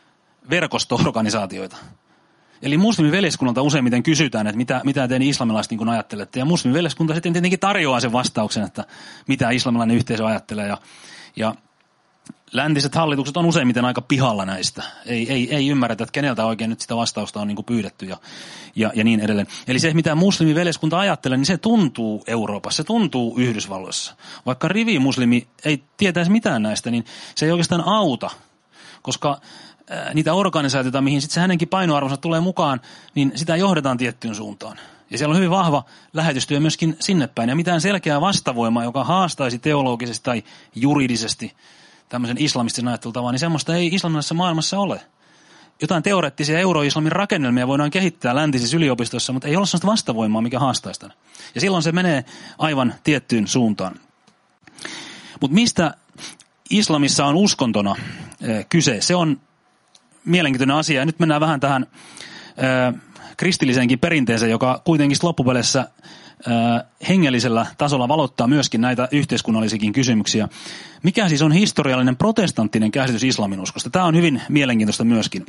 verkosto-organisaatioita. Eli muslimiveljeskunnalta useimmiten kysytään, että mitä, mitä te islamilaiset niin kuin ajattelette. Ja muslimiveljeskunta sitten tietenkin tarjoaa sen vastauksen, että mitä islamilainen yhteisö ajattelee. Ja, ja läntiset hallitukset on useimmiten aika pihalla näistä. Ei, ei, ei ymmärretä, että keneltä oikein nyt sitä vastausta on niin kuin pyydetty ja, ja, ja niin edelleen. Eli se, mitä muslimiveljeskunta ajattelee, niin se tuntuu Euroopassa, se tuntuu Yhdysvalloissa. Vaikka rivimuslimi ei tietäisi mitään näistä, niin se ei oikeastaan auta, koska niitä organisaatioita, mihin sitten se hänenkin painoarvonsa tulee mukaan, niin sitä johdetaan tiettyyn suuntaan. Ja siellä on hyvin vahva lähetystyö myöskin sinne päin. Ja mitään selkeää vastavoimaa, joka haastaisi teologisesti tai juridisesti tämmöisen islamistisen ajattelutavan, niin semmoista ei islamilaisessa maailmassa ole. Jotain teoreettisia euroislamin rakennelmia voidaan kehittää läntisissä yliopistoissa, mutta ei ole sellaista vastavoimaa, mikä haastaisi tämän. Ja silloin se menee aivan tiettyyn suuntaan. Mutta mistä islamissa on uskontona kyse? Se on mielenkiintoinen asia. Ja nyt mennään vähän tähän ö, kristilliseenkin perinteeseen, joka kuitenkin loppupeleissä ö, hengellisellä tasolla valottaa myöskin näitä yhteiskunnallisiakin kysymyksiä. Mikä siis on historiallinen protestanttinen käsitys islaminuskosta? Tämä on hyvin mielenkiintoista myöskin.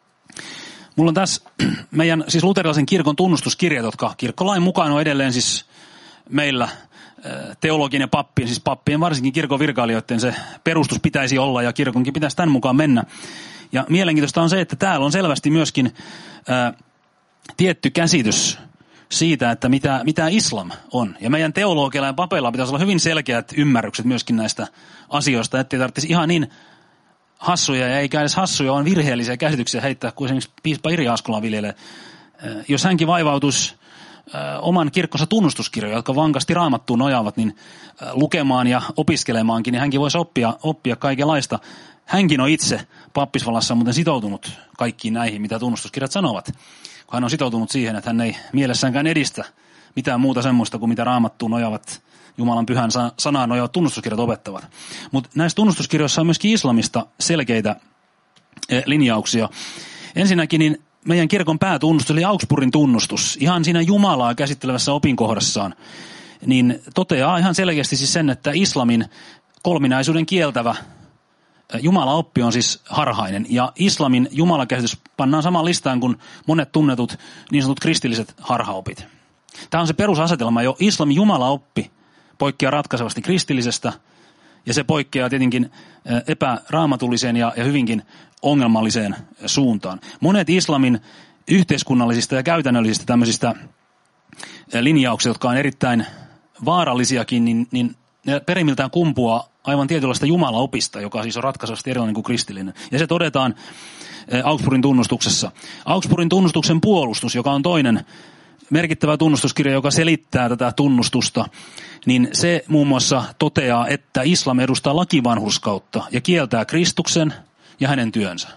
Mulla on tässä meidän siis luterilaisen kirkon tunnustuskirjat, jotka kirkkolain mukaan on edelleen siis meillä teologien ja pappien, siis pappien varsinkin kirkon virkailijoiden se perustus pitäisi olla ja kirkonkin pitäisi tämän mukaan mennä. Ja mielenkiintoista on se, että täällä on selvästi myöskin ää, tietty käsitys siitä, että mitä, mitä islam on. Ja meidän teologialla ja papeilla pitäisi olla hyvin selkeät ymmärrykset myöskin näistä asioista, ettei tarvitsisi ihan niin hassuja ja eikä edes hassuja, vaan virheellisiä käsityksiä heittää, kuin esimerkiksi piispa Iri Askola viljelee. Ää, jos hänkin vaivautuisi ää, oman kirkkonsa tunnustuskirjoja, jotka vankasti raamattuun nojaavat, niin ää, lukemaan ja opiskelemaankin, niin hänkin voisi oppia, oppia kaikenlaista. Hänkin on itse pappisvallassa muuten sitoutunut kaikkiin näihin, mitä tunnustuskirjat sanovat. Kun hän on sitoutunut siihen, että hän ei mielessäänkään edistä mitään muuta semmoista kuin mitä raamattuun nojaavat, Jumalan pyhän sanaan nojaavat tunnustuskirjat opettavat. Mutta näissä tunnustuskirjoissa on myöskin islamista selkeitä linjauksia. Ensinnäkin niin meidän kirkon päätunnustus, eli Augsburgin tunnustus, ihan siinä Jumalaa käsittelevässä opinkohdassaan, niin toteaa ihan selkeästi siis sen, että islamin kolminaisuuden kieltävä Jumala-oppi on siis harhainen, ja islamin jumalakäsitys pannaan samaan listaan kuin monet tunnetut niin sanotut kristilliset harhaopit. Tämä on se perusasetelma jo. Islamin jumalaoppi poikkeaa ratkaisevasti kristillisestä, ja se poikkeaa tietenkin epäraamatulliseen ja, ja hyvinkin ongelmalliseen suuntaan. Monet islamin yhteiskunnallisista ja käytännöllisistä tämmöisistä linjauksista, jotka on erittäin vaarallisiakin, niin, niin ne perimmiltään kumpuaa aivan tietynlaista jumalaopista, joka siis on ratkaisevasti erilainen kuin kristillinen. Ja se todetaan Augsburgin tunnustuksessa. Augsburgin tunnustuksen puolustus, joka on toinen merkittävä tunnustuskirja, joka selittää tätä tunnustusta, niin se muun muassa toteaa, että islam edustaa lakivanhurskautta ja kieltää Kristuksen ja hänen työnsä.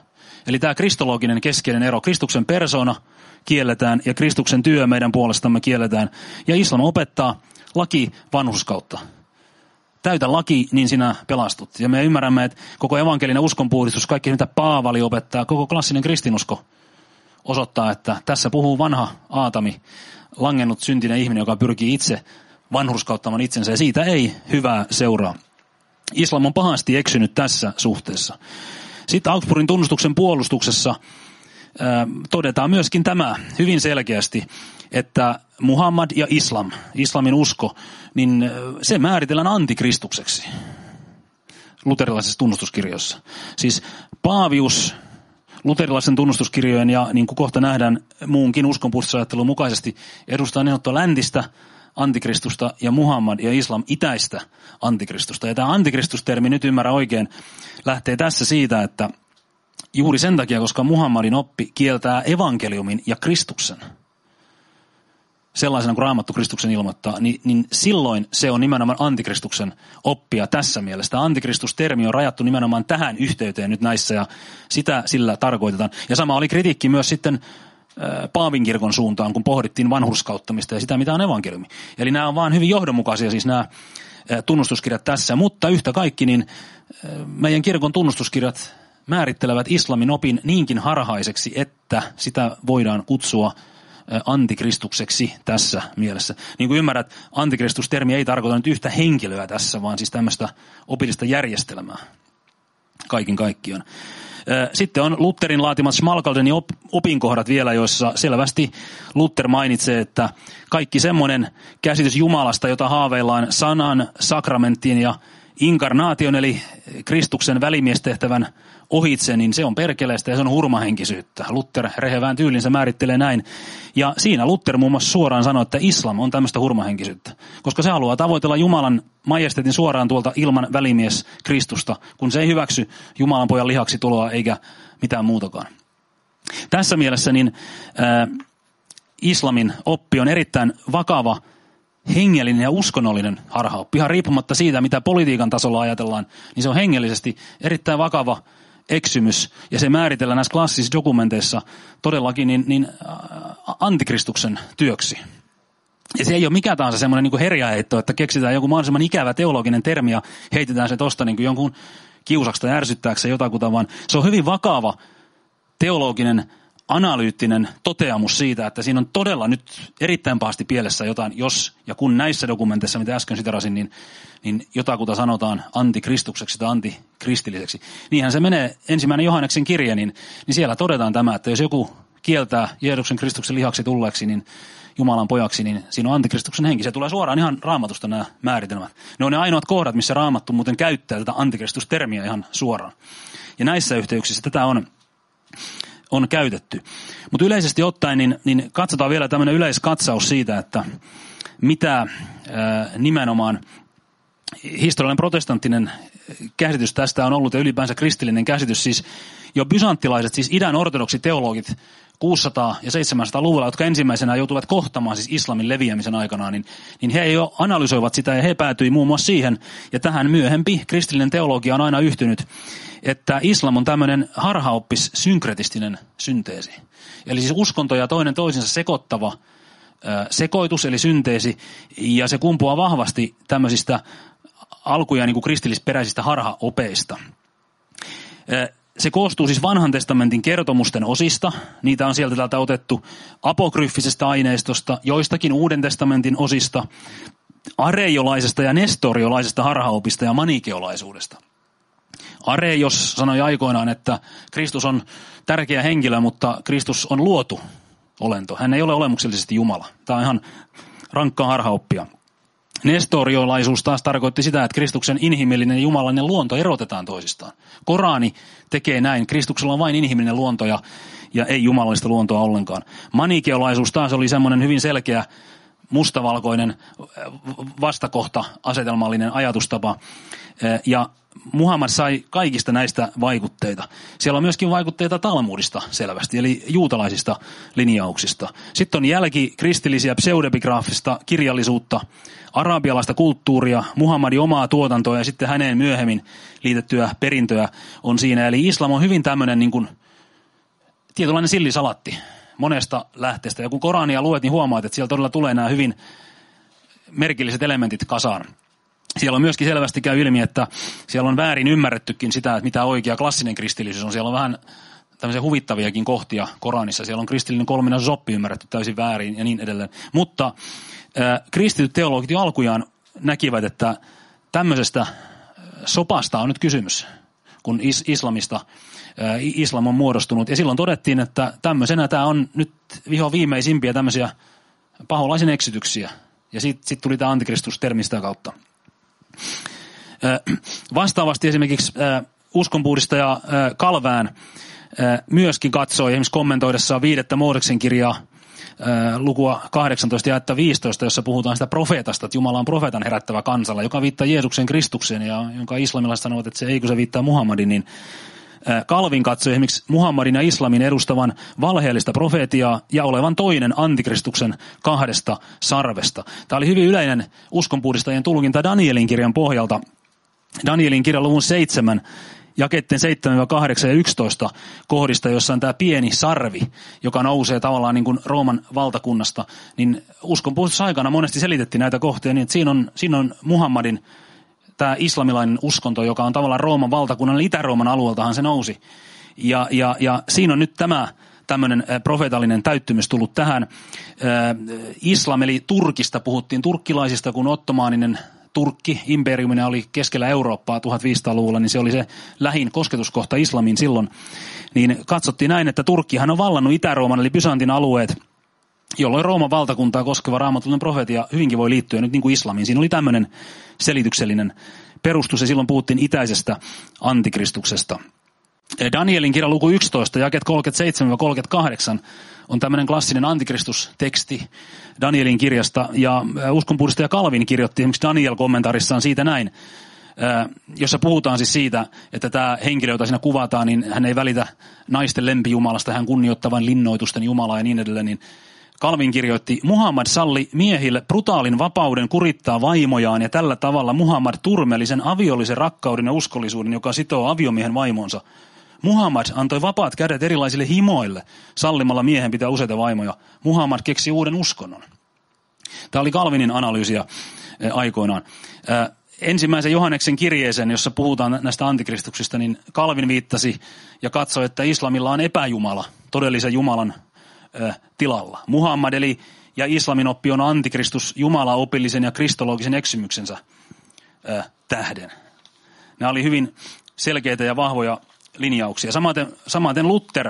Eli tämä kristologinen keskeinen ero, Kristuksen persoona kielletään ja Kristuksen työ meidän puolestamme kielletään. Ja islam opettaa laki vanhurskautta. Täytä laki, niin sinä pelastut. Ja me ymmärrämme, että koko evankelinen uskonpuhdistus, kaikki mitä Paavali opettaa, koko klassinen kristinusko osoittaa, että tässä puhuu vanha Aatami, langennut syntinen ihminen, joka pyrkii itse vanhurskauttamaan itsensä, ja siitä ei hyvää seuraa. Islam on pahasti eksynyt tässä suhteessa. Sitten Augsburgin tunnustuksen puolustuksessa ää, todetaan myöskin tämä hyvin selkeästi, että Muhammad ja islam, islamin usko, niin se määritellään antikristukseksi luterilaisessa tunnustuskirjoissa. Siis paavius luterilaisen tunnustuskirjojen ja niin kuin kohta nähdään muunkin uskonpuhdistusajattelun mukaisesti edustaa niin sanottua läntistä antikristusta ja Muhammad ja islam itäistä antikristusta. Ja tämä antikristustermi, nyt ymmärrä oikein, lähtee tässä siitä, että juuri sen takia, koska Muhammadin oppi kieltää evankeliumin ja Kristuksen, sellaisena kuin Raamattu Kristuksen ilmoittaa, niin, niin silloin se on nimenomaan antikristuksen oppia tässä mielessä. Tämä antikristustermi on rajattu nimenomaan tähän yhteyteen nyt näissä, ja sitä sillä tarkoitetaan. Ja sama oli kritiikki myös sitten Paavinkirkon suuntaan, kun pohdittiin vanhurskauttamista ja sitä, mitä on evankeliumi. Eli nämä on vaan hyvin johdonmukaisia, siis nämä tunnustuskirjat tässä, mutta yhtä kaikki, niin meidän kirkon tunnustuskirjat määrittelevät islamin opin niinkin harhaiseksi, että sitä voidaan kutsua antikristukseksi tässä mielessä. Niin kuin ymmärrät, antikristustermi ei tarkoita nyt yhtä henkilöä tässä, vaan siis tämmöistä opillista järjestelmää kaiken kaikkiaan. Sitten on Lutherin laatimat Schmalkaldenin opinkohdat vielä, joissa selvästi Luther mainitsee, että kaikki semmoinen käsitys Jumalasta, jota haaveillaan sanan, sakramenttien ja inkarnaation, eli Kristuksen välimiestehtävän ohitse, niin se on perkeleistä ja se on hurmahenkisyyttä. Luther rehevään tyylinsä määrittelee näin. Ja siinä Luther muun muassa suoraan sanoo, että islam on tämmöistä hurmahenkisyyttä. Koska se haluaa tavoitella Jumalan majesteetin suoraan tuolta ilman välimies Kristusta, kun se ei hyväksy Jumalan pojan lihaksi tuloa eikä mitään muutakaan. Tässä mielessä niin äh, islamin oppi on erittäin vakava hengellinen ja uskonnollinen harhaoppi. Ihan riippumatta siitä, mitä politiikan tasolla ajatellaan, niin se on hengellisesti erittäin vakava eksymys, ja se määritellään näissä klassisissa dokumenteissa todellakin niin, niin antikristuksen työksi. Ja se ei ole mikään tahansa semmoinen niin kuin herjaheitto, että keksitään joku mahdollisimman ikävä teologinen termi ja heitetään se tosta niin kuin jonkun kiusaksi tai ärsyttääkseen jotakuta, vaan se on hyvin vakava teologinen analyyttinen toteamus siitä, että siinä on todella nyt erittäin pahasti pielessä jotain, jos ja kun näissä dokumenteissa, mitä äsken siterasin, niin, niin jotakuta sanotaan antikristukseksi tai antikristilliseksi. Niinhän se menee ensimmäinen Johanneksen kirje, niin, niin siellä todetaan tämä, että jos joku kieltää Jeesuksen Kristuksen lihaksi tulleeksi, niin Jumalan pojaksi, niin siinä on antikristuksen henki. Se tulee suoraan ihan Raamatusta nämä määritelmät. Ne on ne ainoat kohdat, missä Raamattu muuten käyttää tätä antikristustermiä ihan suoraan. Ja näissä yhteyksissä tätä on on käytetty. Mutta yleisesti ottaen, niin, niin katsotaan vielä tämmöinen yleiskatsaus siitä, että mitä ää, nimenomaan historiallinen protestanttinen käsitys tästä on ollut ja ylipäänsä kristillinen käsitys. Siis jo bysanttilaiset, siis idän ortodoksiteologit kuusisataa- ja seitsemänsataaluvulla, jotka ensimmäisenä joutuvat kohtamaan siis islamin leviämisen aikana, niin, niin he jo analysoivat sitä ja he päätyi muun muassa siihen, ja tähän myöhempi kristillinen teologia on aina yhtynyt, että islam on tämmöinen harhaoppis synkretistinen synteesi. Eli siis uskonto ja toinen toisensa sekoittava äh, sekoitus, eli synteesi, ja se kumpuaa vahvasti tämmöisistä alkuja niin kuin kristillisperäisistä harhaopeista. Äh, se koostuu siis vanhan testamentin kertomusten osista, niitä on sieltä täältä otettu apokryffisestä aineistosta, joistakin uuden testamentin osista, areiolaisesta ja nestoriolaisesta harhaopista ja manikeolaisuudesta. Areios sanoi aikoinaan, että Kristus on tärkeä henkilö, mutta Kristus on luotu olento. Hän ei ole olemuksellisesti Jumala. Tämä on ihan rankkaa harhaoppia. Nestoriolaisuus taas tarkoitti sitä, että Kristuksen inhimillinen ja jumalainen luonto erotetaan toisistaan. Korani tekee näin. Kristuksella on vain inhimillinen luonto ja, ja ei jumalallista luontoa ollenkaan. Manikeolaisuus taas oli semmoinen hyvin selkeä mustavalkoinen vastakohta asetelmallinen ajatustapa. Ja Muhammad sai kaikista näistä vaikutteita. Siellä on myöskin vaikutteita Talmudista selvästi, eli juutalaisista linjauksista. Sitten on jälkikristillisiä pseudepigraafista kirjallisuutta, arabialaista kulttuuria, Muhammadin omaa tuotantoa ja sitten häneen myöhemmin liitettyä perintöä on siinä. Eli islam on hyvin tämmöinen niin kuin tietynlainen sillisalatti monesta lähteestä. Ja kun Korania luet, niin huomaat, että siellä todella tulee nämä hyvin merkilliset elementit kasaan. Siellä on myöskin selvästi käy ilmi, että siellä on väärin ymmärrettykin sitä, että mitä oikea klassinen kristillisyys on. Siellä on vähän tämmöisiä huvittaviakin kohtia Koranissa. Siellä on kristillinen kolminaisuus oppi ymmärretty täysin väärin ja niin edelleen. Mutta äh, kristityt teologit jo alkujaan näkivät, että tämmöisestä sopasta on nyt kysymys, kun is- islamista, äh, islam on muodostunut. Ja silloin todettiin, että tämmöisenä tämä on nyt viho viimeisimpiä tämmöisiä paholaisen eksytyksiä. Ja sitten sit tuli tämä antikristus-termi sitä kautta. Äh, vastaavasti esimerkiksi äh, uskonpuhdistaja äh, Calvin äh, myöskin katsoi esimerkiksi kommentoidessaan viidettä Mooseksen kirjaa, lukua kahdeksantoista ja viisitoista, jossa puhutaan sitä profeetasta, että Jumala on profeetan herättävä kansalla, joka viittaa Jeesuksen Kristukseen ja jonka islamilaiset sanovat, että se ei kun se viittaa Muhammadin, niin Calvin katsoi esimerkiksi Muhammadin ja islamin edustavan valheellista profeetiaa ja olevan toinen antikristuksen kahdesta sarvesta. Tämä oli hyvin yleinen uskonpuhdistajien tulkinta Danielin kirjan pohjalta. Danielin kirjan luvun seitsemän jakeitten seitsemän kahdeksan ja yksitoista kohdista, jossa on tämä pieni sarvi, joka nousee tavallaan niin kuin Rooman valtakunnasta, niin uskonpuhdistusaikana monesti selitettiin näitä kohtia niin, että siinä on, siinä on Muhammadin tämä islamilainen uskonto, joka on tavallaan Rooman valtakunnan, Itä-Rooman alueeltahan se nousi. Ja, ja, ja siinä on nyt tämä tämmöinen profeetallinen täyttymys tullut tähän. Islam, eli Turkista puhuttiin turkkilaisista, kun ottomaaninen Turkki, imperiumina oli keskellä Eurooppaa tuhatviisisataaluvulla, niin se oli se lähin kosketuskohta islamiin silloin. Niin katsottiin näin, että Turkkihan on vallannut Itä-Rooman, eli Byzantin alueet, jolloin Rooman valtakuntaa koskeva raamatullinen profeetia hyvinkin voi liittyä nyt niin kuin islamiin. Siinä oli tämmöinen selityksellinen perustus, ja silloin puhuttiin itäisestä antikristuksesta. Danielin kirja luku yksitoista, jakeet kolmekymmentäseitsemän kolmekymmentäkahdeksan, on tämmöinen klassinen antikristusteksti Danielin kirjasta, ja uskonpuhdistaja Calvin kirjoitti esimerkiksi Daniel-kommentaarissaan siitä näin, jossa puhutaan siis siitä, että tämä henkilö, jota siinä kuvataan, niin hän ei välitä naisten lempijumalasta, hän kunnioittaa vain linnoitusten jumalaa ja niin edelleen, niin Calvin kirjoitti, Muhammad salli miehille brutaalin vapauden kurittaa vaimojaan, ja tällä tavalla Muhammad turmeli sen aviollisen rakkauden ja uskollisuuden, joka sitoo aviomiehen vaimonsa. Muhammad antoi vapaat kädet erilaisille himoille, sallimalla miehen pitää useita vaimoja. Muhammad keksi uuden uskonnon. Tämä oli Calvinin analyysiä aikoinaan. Ensimmäisen Johanneksen kirjeeseen, jossa puhutaan näistä antikristuksista, niin Calvin viittasi ja katsoi, että islamilla on epäjumala todellisen Jumalan tilalla. Muhammad eli ja islamin oppi on antikristus Jumala opillisen ja kristologisen eksymyksensä tähden. Nämä oli hyvin selkeitä ja vahvoja linjauksia. Samaten, samaten Luther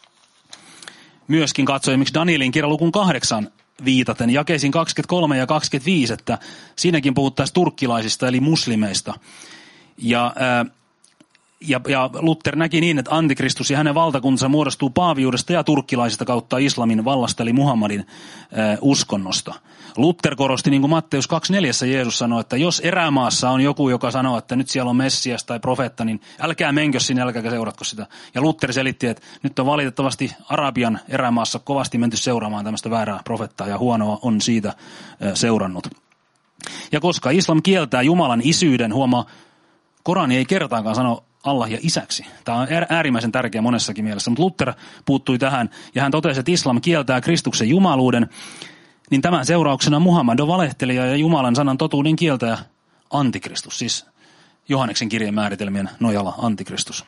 myöskin katsoi esimerkiksi Danielin kirjan lukun kahdeksan viitaten jakeisiin kaksikymmentäkolme ja kaksikymmentäviisi, että siinäkin puhuttaisiin turkkilaisista eli muslimeista. Ja, ää, ja, ja Luther näki niin, että antikristus ja hänen valtakuntansa muodostuu paaviudesta ja turkkilaisista kautta islamin vallasta eli Muhammadin ää, uskonnosta. Luther korosti, niin kuin Matteus kaksikymmentäneljä Jeesus sanoi, että jos erämaassa on joku, joka sanoo, että nyt siellä on Messias tai profeetta, niin älkää menkö sinne, älkää seuratko sitä. Ja Luther selitti, että nyt on valitettavasti Arabian erämaassa kovasti menty seuraamaan tämmöistä väärää profettaa, ja huonoa on siitä seurannut. Ja koska islam kieltää Jumalan isyyden, huomaa, Korani ei kertaakaan sano Allah ja isäksi. Tämä on äärimmäisen tärkeä monessakin mielessä, mutta Luther puuttui tähän, ja hän totesi, että islam kieltää Kristuksen jumaluuden, niin tämän seurauksena Muhammad on valehtelija ja Jumalan sanan totuuden kieltäjä antikristus, siis Johanneksen kirjeen määritelmien nojalla antikristus.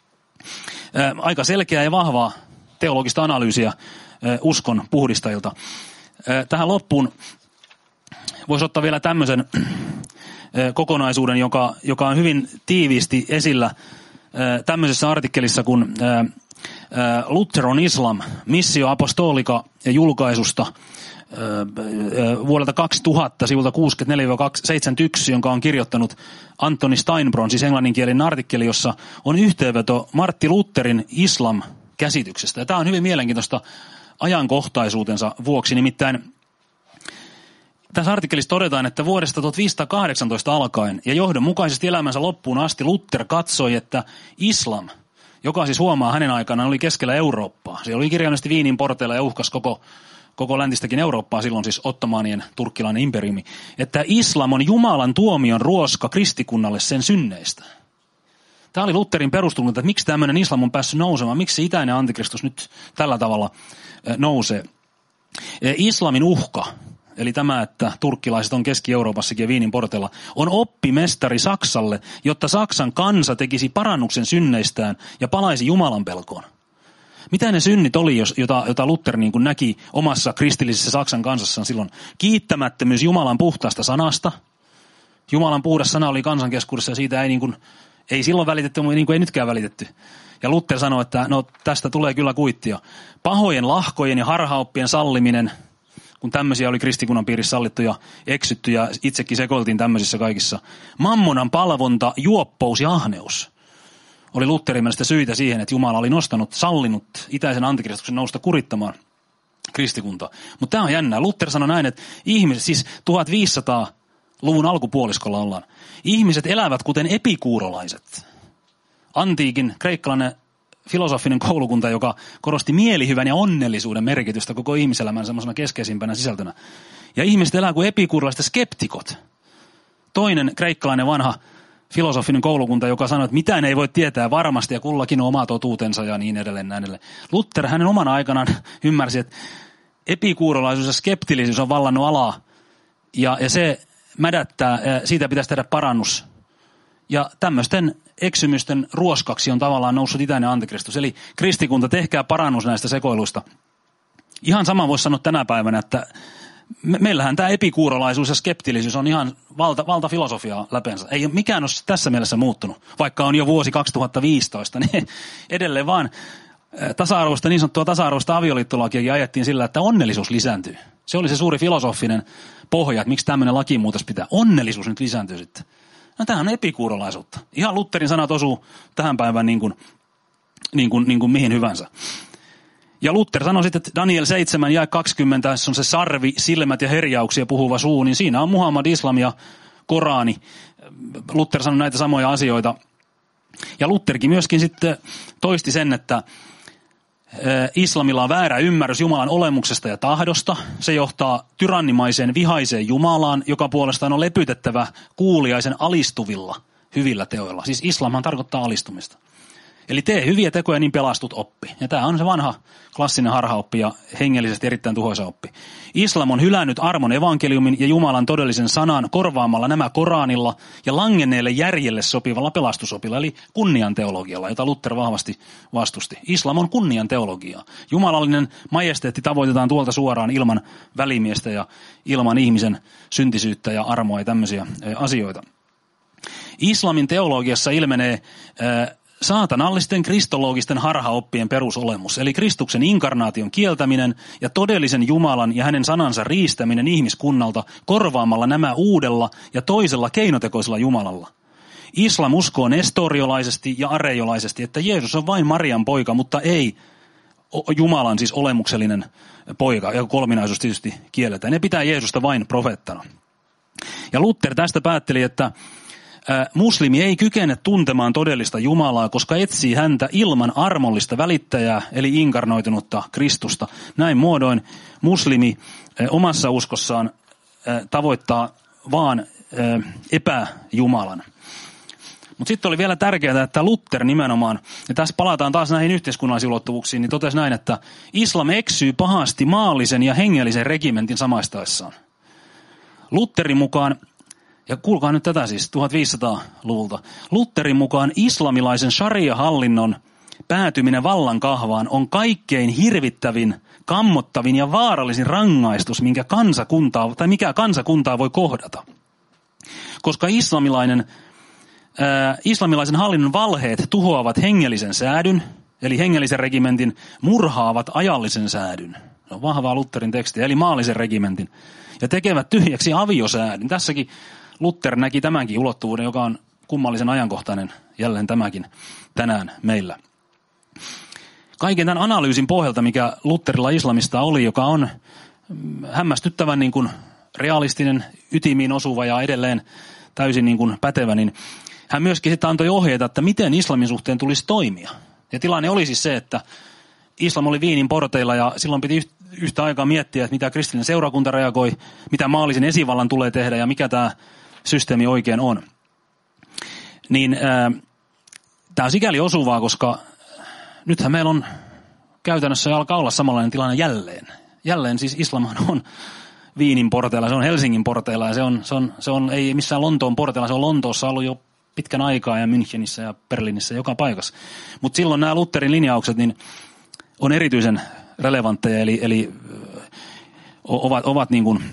Ää, aika selkeää ja vahvaa teologista analyysiä ää, uskon puhdistajilta. Ää, tähän loppuun voisi ottaa vielä tämmöisen ää, kokonaisuuden, joka, joka on hyvin tiiviisti esillä ää, tämmöisessä artikkelissa kuin ää, ää, Luther on Islam, missio apostolika ja julkaisusta vuodelta kaksituhatta, sivulta kuusikymmentäneljä seitsemänkymmentäyksi, jonka on kirjoittanut Anthony Steinbron, siis englanninkielinen artikkeli, jossa on yhteenveto Martti Lutherin islam-käsityksestä. Ja tämä on hyvin mielenkiintoista ajankohtaisuutensa vuoksi, nimittäin tässä artikkelissa todetaan, että vuodesta tuhatviisisataakahdeksantoista alkaen ja johdonmukaisesti elämänsä loppuun asti Luther katsoi, että islam, joka siis huomaa hänen aikanaan oli keskellä Eurooppaa, se oli kirjaimellisesti Viinin porteilla ja uhkas koko koko läntistäkin Eurooppaa, silloin siis ottomaanien turkkilainen imperiumi, että islam on Jumalan tuomion ruoska kristikunnalle sen synneistä. Tämä oli Lutherin perustulkinta, että miksi tämmöinen islam on päässyt nousemaan, miksi se itäinen antikristus nyt tällä tavalla nousee. Islamin uhka, eli tämä, että turkkilaiset on Keski-Euroopassakin ja Viinin porteilla, on oppimestari Saksalle, jotta Saksan kansa tekisi parannuksen synneistään ja palaisi Jumalan pelkoon. Mitä ne synnit oli, jota, jota Luther niin kuin näki omassa kristillisessä Saksan kansassaan silloin? Kiittämättömyys Jumalan puhtaasta sanasta. Jumalan puhdas sana oli kansankeskuudessa ja siitä ei, niin kuin, ei silloin välitetty, mutta niin kuin ei nytkään välitetty. Ja Luther sanoi, että no tästä tulee kyllä kuittia. Pahojen lahkojen ja harhaoppien salliminen, kun tämmöisiä oli kristikunnan piirissä sallittu ja eksytty ja itsekin sekoiltiin tämmöisissä kaikissa. Mammonan palvonta, juoppous ja ahneus oli Lutherin mielestä syitä siihen, että Jumala oli nostanut, sallinut itäisen antikristuksen nousta kurittamaan kristikuntaa. Mutta tämä on jännää. Luther sanoi näin, että ihmiset, siis tuhatviisisataaluvun alkupuoliskolla ollaan, ihmiset elävät kuten epikuurolaiset. Antiikin kreikkalainen filosofinen koulukunta, joka korosti mielihyvän ja onnellisuuden merkitystä koko ihmiselämän semmoisena keskeisimpänä sisältönä. Ja ihmiset elää kuin epikuurolaiset skeptikot. Toinen kreikkalainen vanha filosofinen koulukunta, joka sanoi, että mitään ei voi tietää varmasti ja kullakin on oma totuutensa ja niin edelleen näin edelleen. Luther hänen omana aikanaan ymmärsi, että epikuurolaisuus ja skeptilisyys on vallannut alaa ja, ja se mädättää, siitä pitäisi tehdä parannus. Ja tämmöisten eksymysten ruoskaksi on tavallaan noussut itäinen antikristus. Eli kristikunta, tehkää parannus näistä sekoiluista. Ihan sama voisi sanoa tänä päivänä, että me, meillähän tämä epikuurolaisuus ja skeptilisyys on ihan valta, valtafilosofiaa läpensä. Ei mikään ole tässä mielessä muuttunut, vaikka on jo vuosi kaksituhattaviisitoista, niin edelleen vaan tasa-arvoista, niin sanottua tasa-arvoista avioliittolakiakin ajettiin sillä, että onnellisuus lisääntyy. Se oli se suuri filosofinen pohja, että miksi tämmöinen lakimuutos pitää. Onnellisuus nyt lisääntyy sitten. No tämähän on epikuurolaisuutta. Ihan Lutherin sanat osuu tähän päivään niin kuin, niin kuin, niin kuin mihin hyvänsä. Ja Luther sanoi sitten, että Daniel seitsemän ja kaksikymmentä, jos on se sarvi, silmät ja herjauksia puhuva suu, niin siinä on Muhammad, islam ja Korani. Luther sanoi näitä samoja asioita. Ja Lutherkin myöskin sitten toisti sen, että islamilla on väärä ymmärrys Jumalan olemuksesta ja tahdosta. Se johtaa tyrannimaiseen vihaiseen Jumalaan, joka puolestaan on lepytettävä kuuliaisen alistuvilla hyvillä teoilla. Siis islamhan tarkoittaa alistumista. Eli tee hyviä tekoja, niin pelastut oppi. Ja tämä on se vanha klassinen harhaoppi ja hengellisesti erittäin tuhoisa oppi. Islam on hylännyt armon evankeliumin ja Jumalan todellisen sanan korvaamalla nämä Koranilla ja langenneelle järjelle sopivalla pelastusopilla, eli kunnian teologialla, jota Luther vahvasti vastusti. Islam on kunnian teologia. Jumalallinen majesteetti tavoitetaan tuolta suoraan ilman välimiestä ja ilman ihmisen syntisyyttä ja armoa ja tämmöisiä asioita. Islamin teologiassa ilmenee Äh, saatanallisten kristologisten harhaoppien perusolemus, eli Kristuksen inkarnaation kieltäminen ja todellisen Jumalan ja hänen sanansa riistäminen ihmiskunnalta korvaamalla nämä uudella ja toisella keinotekoisella Jumalalla. Islam uskoo nestoriolaisesti ja areiolaisesti, että Jeesus on vain Marian poika, mutta ei Jumalan siis olemuksellinen poika, ja kolminaisuus tietysti kielletään. Ne pitää Jeesusta vain profeettana. Ja Luther tästä päätteli, että muslimi ei kykene tuntemaan todellista Jumalaa, koska etsii häntä ilman armollista välittäjää, eli inkarnoitunutta Kristusta. Näin muodoin muslimi omassa uskossaan tavoittaa vaan epäjumalan. Mutta sitten oli vielä tärkeää, että Luther nimenomaan, ja tässä palataan taas näihin yhteiskunnallisiin ulottuvuuksiin, niin totesi näin, että islam eksyy pahasti maallisen ja hengellisen regimentin samaistaessaan. Lutherin mukaan, ja kuulkaa nyt tätä siis tuhatviisisataaluvulta, Lutherin mukaan islamilaisen sharia-hallinnon päätyminen vallan kahvaan on kaikkein hirvittävin, kammottavin ja vaarallisin rangaistus, minkä kansakuntaa, tai mikä kansakuntaa voi kohdata. Koska islamilainen, ää, islamilaisen hallinnon valheet tuhoavat hengellisen säädyn, eli hengellisen regimentin, murhaavat ajallisen säädyn. Se on vahvaa Lutherin tekstiä, eli maallisen regimentin. Ja tekevät tyhjäksi aviosäädyn. Tässäkin Luther näki tämänkin ulottuvuuden, joka on kummallisen ajankohtainen, jälleen tämäkin tänään meillä. Kaiken tämän analyysin pohjalta, mikä Lutherilla islamista oli, joka on hämmästyttävän niin kuin realistinen, ytimiin osuva ja edelleen täysin niin kuin pätevä, niin hän myöskin sitten antoi ohjeita, että miten islamin suhteen tulisi toimia. Ja tilanne oli siis se, että islam oli Viinin porteilla ja silloin piti yhtä aikaa miettiä, että mitä kristillinen seurakunta reagoi, mitä maallisen esivallan tulee tehdä ja mikä tämä systeemi oikein on. Niin ää, tämä on sikäli osuvaa, koska nythän meillä on käytännössä alkaa olla samanlainen tilanne jälleen. Jälleen siis islamhan on Viinin porteilla, se on Helsingin porteilla ja se on, se on, se on ei missään Lontoon porteilla, se on Lontoossa ollut jo pitkän aikaa ja Münchenissä ja Berliinissä joka paikassa. Mutta silloin nämä Lutherin linjaukset niin on erityisen relevantteja, eli, eli ovat, ovat niin kuin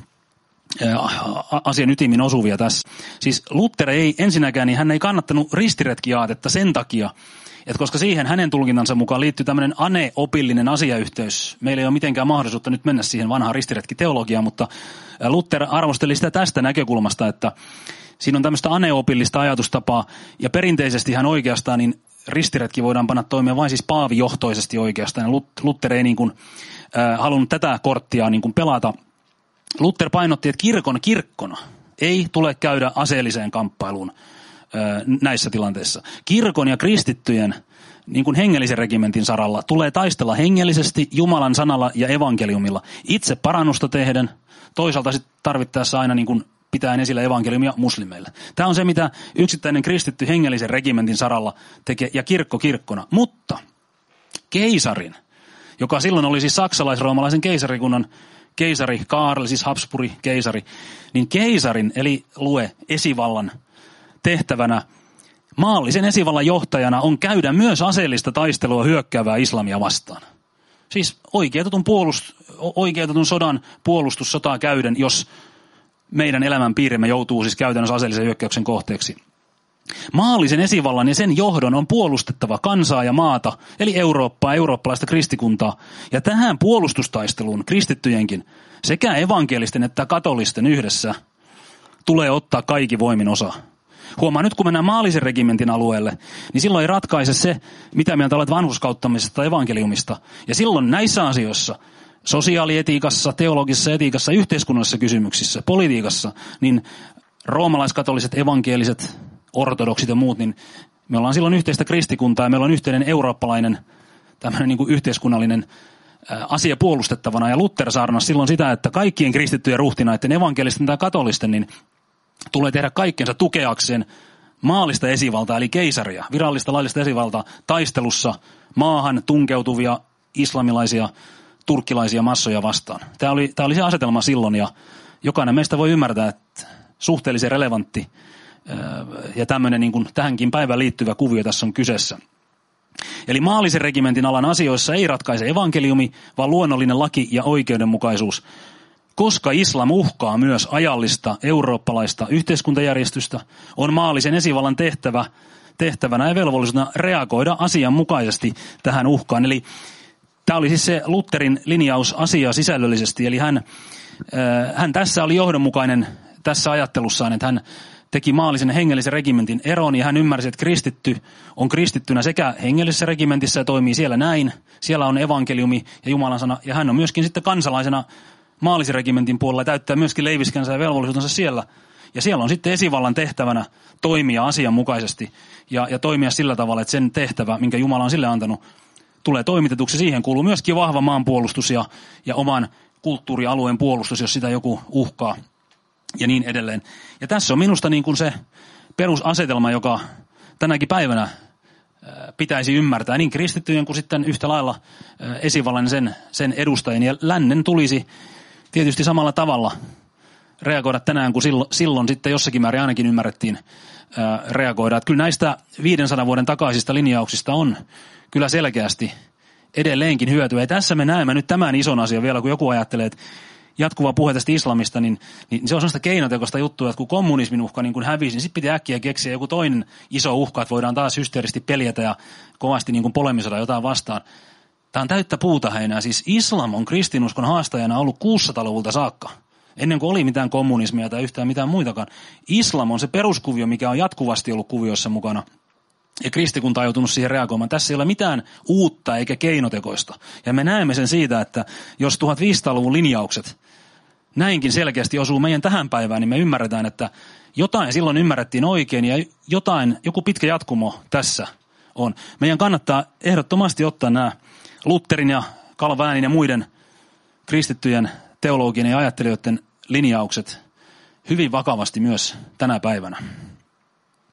asian ytimin osuvia tässä. Siis Luther ei ensinnäkään, niin hän ei kannattanut ristiretkiaatetta sen takia, että koska siihen hänen tulkintansa mukaan liittyy tämmöinen aneopillinen asiayhteys. Meillä ei ole mitenkään mahdollisuutta nyt mennä siihen vanhaan ristiretkiteologiaan, mutta Luther arvosteli sitä tästä näkökulmasta, että siinä on tämmöistä aneopillista ajatustapaa, ja perinteisesti hän oikeastaan, niin ristiretki voidaan panna toimeen vain siis paavijohtoisesti oikeastaan. Luther ei niin kuin, äh, halunnut tätä korttia niin kuin pelata. Luther painotti, että kirkon kirkkona ei tule käydä aseelliseen kamppailuun äh, näissä tilanteissa. Kirkon ja kristittyjen niin kuin hengellisen regimentin saralla tulee taistella hengellisesti Jumalan sanalla ja evankeliumilla. Itse parannusta tehden, toisaalta sitten tarvittaessa aina niin kuin pitäen esillä evankeliumia muslimeille. Tämä on se, mitä yksittäinen kristitty hengellisen regimentin saralla tekee, ja kirkko kirkkona. Mutta keisarin, joka silloin oli siis saksalais-roomalaisen keisarikunnan keisari, Kaarle, siis Habsburg keisari, niin keisarin, eli lue esivallan tehtävänä, maallisen esivallan johtajana on käydä myös aseellista taistelua hyökkäävää islamia vastaan. Siis oikeutetun, puolust, oikeutetun sodan puolustussotaa käyden, jos meidän elämänpiirimme joutuu siis käytännössä aseellisen hyökkäyksen kohteeksi. Maallisen esivallan ja sen johdon on puolustettava kansaa ja maata, eli Eurooppaa, eurooppalaista kristikuntaa. Ja tähän puolustustaisteluun kristittyjenkin, sekä evankelisten että katolisten yhdessä, tulee ottaa kaikki voimin osa. Huomaa nyt, kun mennään maallisen regimentin alueelle, niin silloin ei ratkaise se, mitä mieltä olet vanhurskauttamisesta tai evankeliumista. Ja silloin näissä asioissa, sosiaalietiikassa, teologisessa etiikassa, yhteiskunnallisissa kysymyksissä, politiikassa, niin roomalaiskatoliset, evankeliset, ortodoksit ja muut, niin me ollaan silloin yhteistä kristikuntaa ja meillä on yhteinen eurooppalainen tämmöinen niin kuin yhteiskunnallinen asia puolustettavana. Ja Luther saarnasi silloin sitä, että kaikkien kristittyjen ruhtinaiden, evankelisten tai katolisten, niin tulee tehdä kaikkensa tukeakseen maallista esivaltaa, eli keisaria, virallista laillista esivaltaa, taistelussa maahan tunkeutuvia islamilaisia, turkkilaisia massoja vastaan. Tämä oli, tämä oli se asetelma silloin, ja jokainen meistä voi ymmärtää, että suhteellisen relevantti ja tämmöinen niin kuin tähänkin päivään liittyvä kuvio tässä on kyseessä. Eli maallisen regimentin alan asioissa ei ratkaise evankeliumi, vaan luonnollinen laki ja oikeudenmukaisuus, koska islam uhkaa myös ajallista eurooppalaista yhteiskuntajärjestystä, on maallisen esivallan tehtävä, tehtävänä ja velvollisuutena reagoida asianmukaisesti tähän uhkaan. Eli tämä oli siis se Lutherin linjaus asiaa sisällöllisesti, eli hän, hän tässä oli johdonmukainen tässä ajattelussaan, että hän teki maallisen ja hengellisen regimentin eron, ja hän ymmärsi, että kristitty on kristittynä sekä hengellisessä regimentissä ja toimii siellä näin. Siellä on evankeliumi ja Jumalan sana, ja hän on myöskin sitten kansalaisena maallisen regimentin puolella ja täyttää myöskin leiviskänsä ja velvollisuutensa siellä. Ja siellä on sitten esivallan tehtävänä toimia asianmukaisesti ja, ja toimia sillä tavalla, että sen tehtävä, minkä Jumala on sille antanut, tulee toimitetuksi. Siihen kuuluu myöskin vahva maanpuolustus ja, ja oman kulttuurialueen puolustus, jos sitä joku uhkaa. Ja niin edelleen. Ja tässä on minusta niin kuin se perusasetelma, joka tänäkin päivänä pitäisi ymmärtää niin kristittyjen kuin sitten yhtä lailla esivallan sen, sen edustajien. Ja lännen tulisi tietysti samalla tavalla reagoida tänään, kun silloin, silloin sitten jossakin määrin ainakin ymmärrettiin reagoida. Että kyllä näistä viidensadan vuoden takaisista linjauksista on kyllä selkeästi edelleenkin hyötyä. Ja tässä me näemme nyt tämän ison asian vielä, kun joku ajattelee, että jatkuva puhe tästä islamista, niin, niin se on sellaista keinotekoista juttua, että kun kommunismin uhka niin kun hävisi, niin sitten piti äkkiä keksiä joku toinen iso uhka, että voidaan taas hysteerisesti peljätä ja kovasti niin kuin polemisoida jotain vastaan. Tämä on täyttä puutaheinää. Siis islam on kristinuskon haastajana ollut kuusisataaluvulta saakka, ennen kuin oli mitään kommunismia tai yhtään mitään muitakaan. Islam on se peruskuvio, mikä on jatkuvasti ollut kuvioissa mukana. Ja kristikunta on joutunut siihen reagoimaan. Tässä ei ole mitään uutta eikä keinotekoista. Ja me näemme sen siitä, että jos tuhatviisisataaluvun linjaukset näinkin selkeästi osuu meidän tähän päivään, niin me ymmärretään, että jotain silloin ymmärrettiin oikein ja jotain, joku pitkä jatkumo tässä on. Meidän kannattaa ehdottomasti ottaa nämä Lutherin ja Calvinin ja muiden kristittyjen teologien ja ajattelijoiden linjaukset hyvin vakavasti myös tänä päivänä.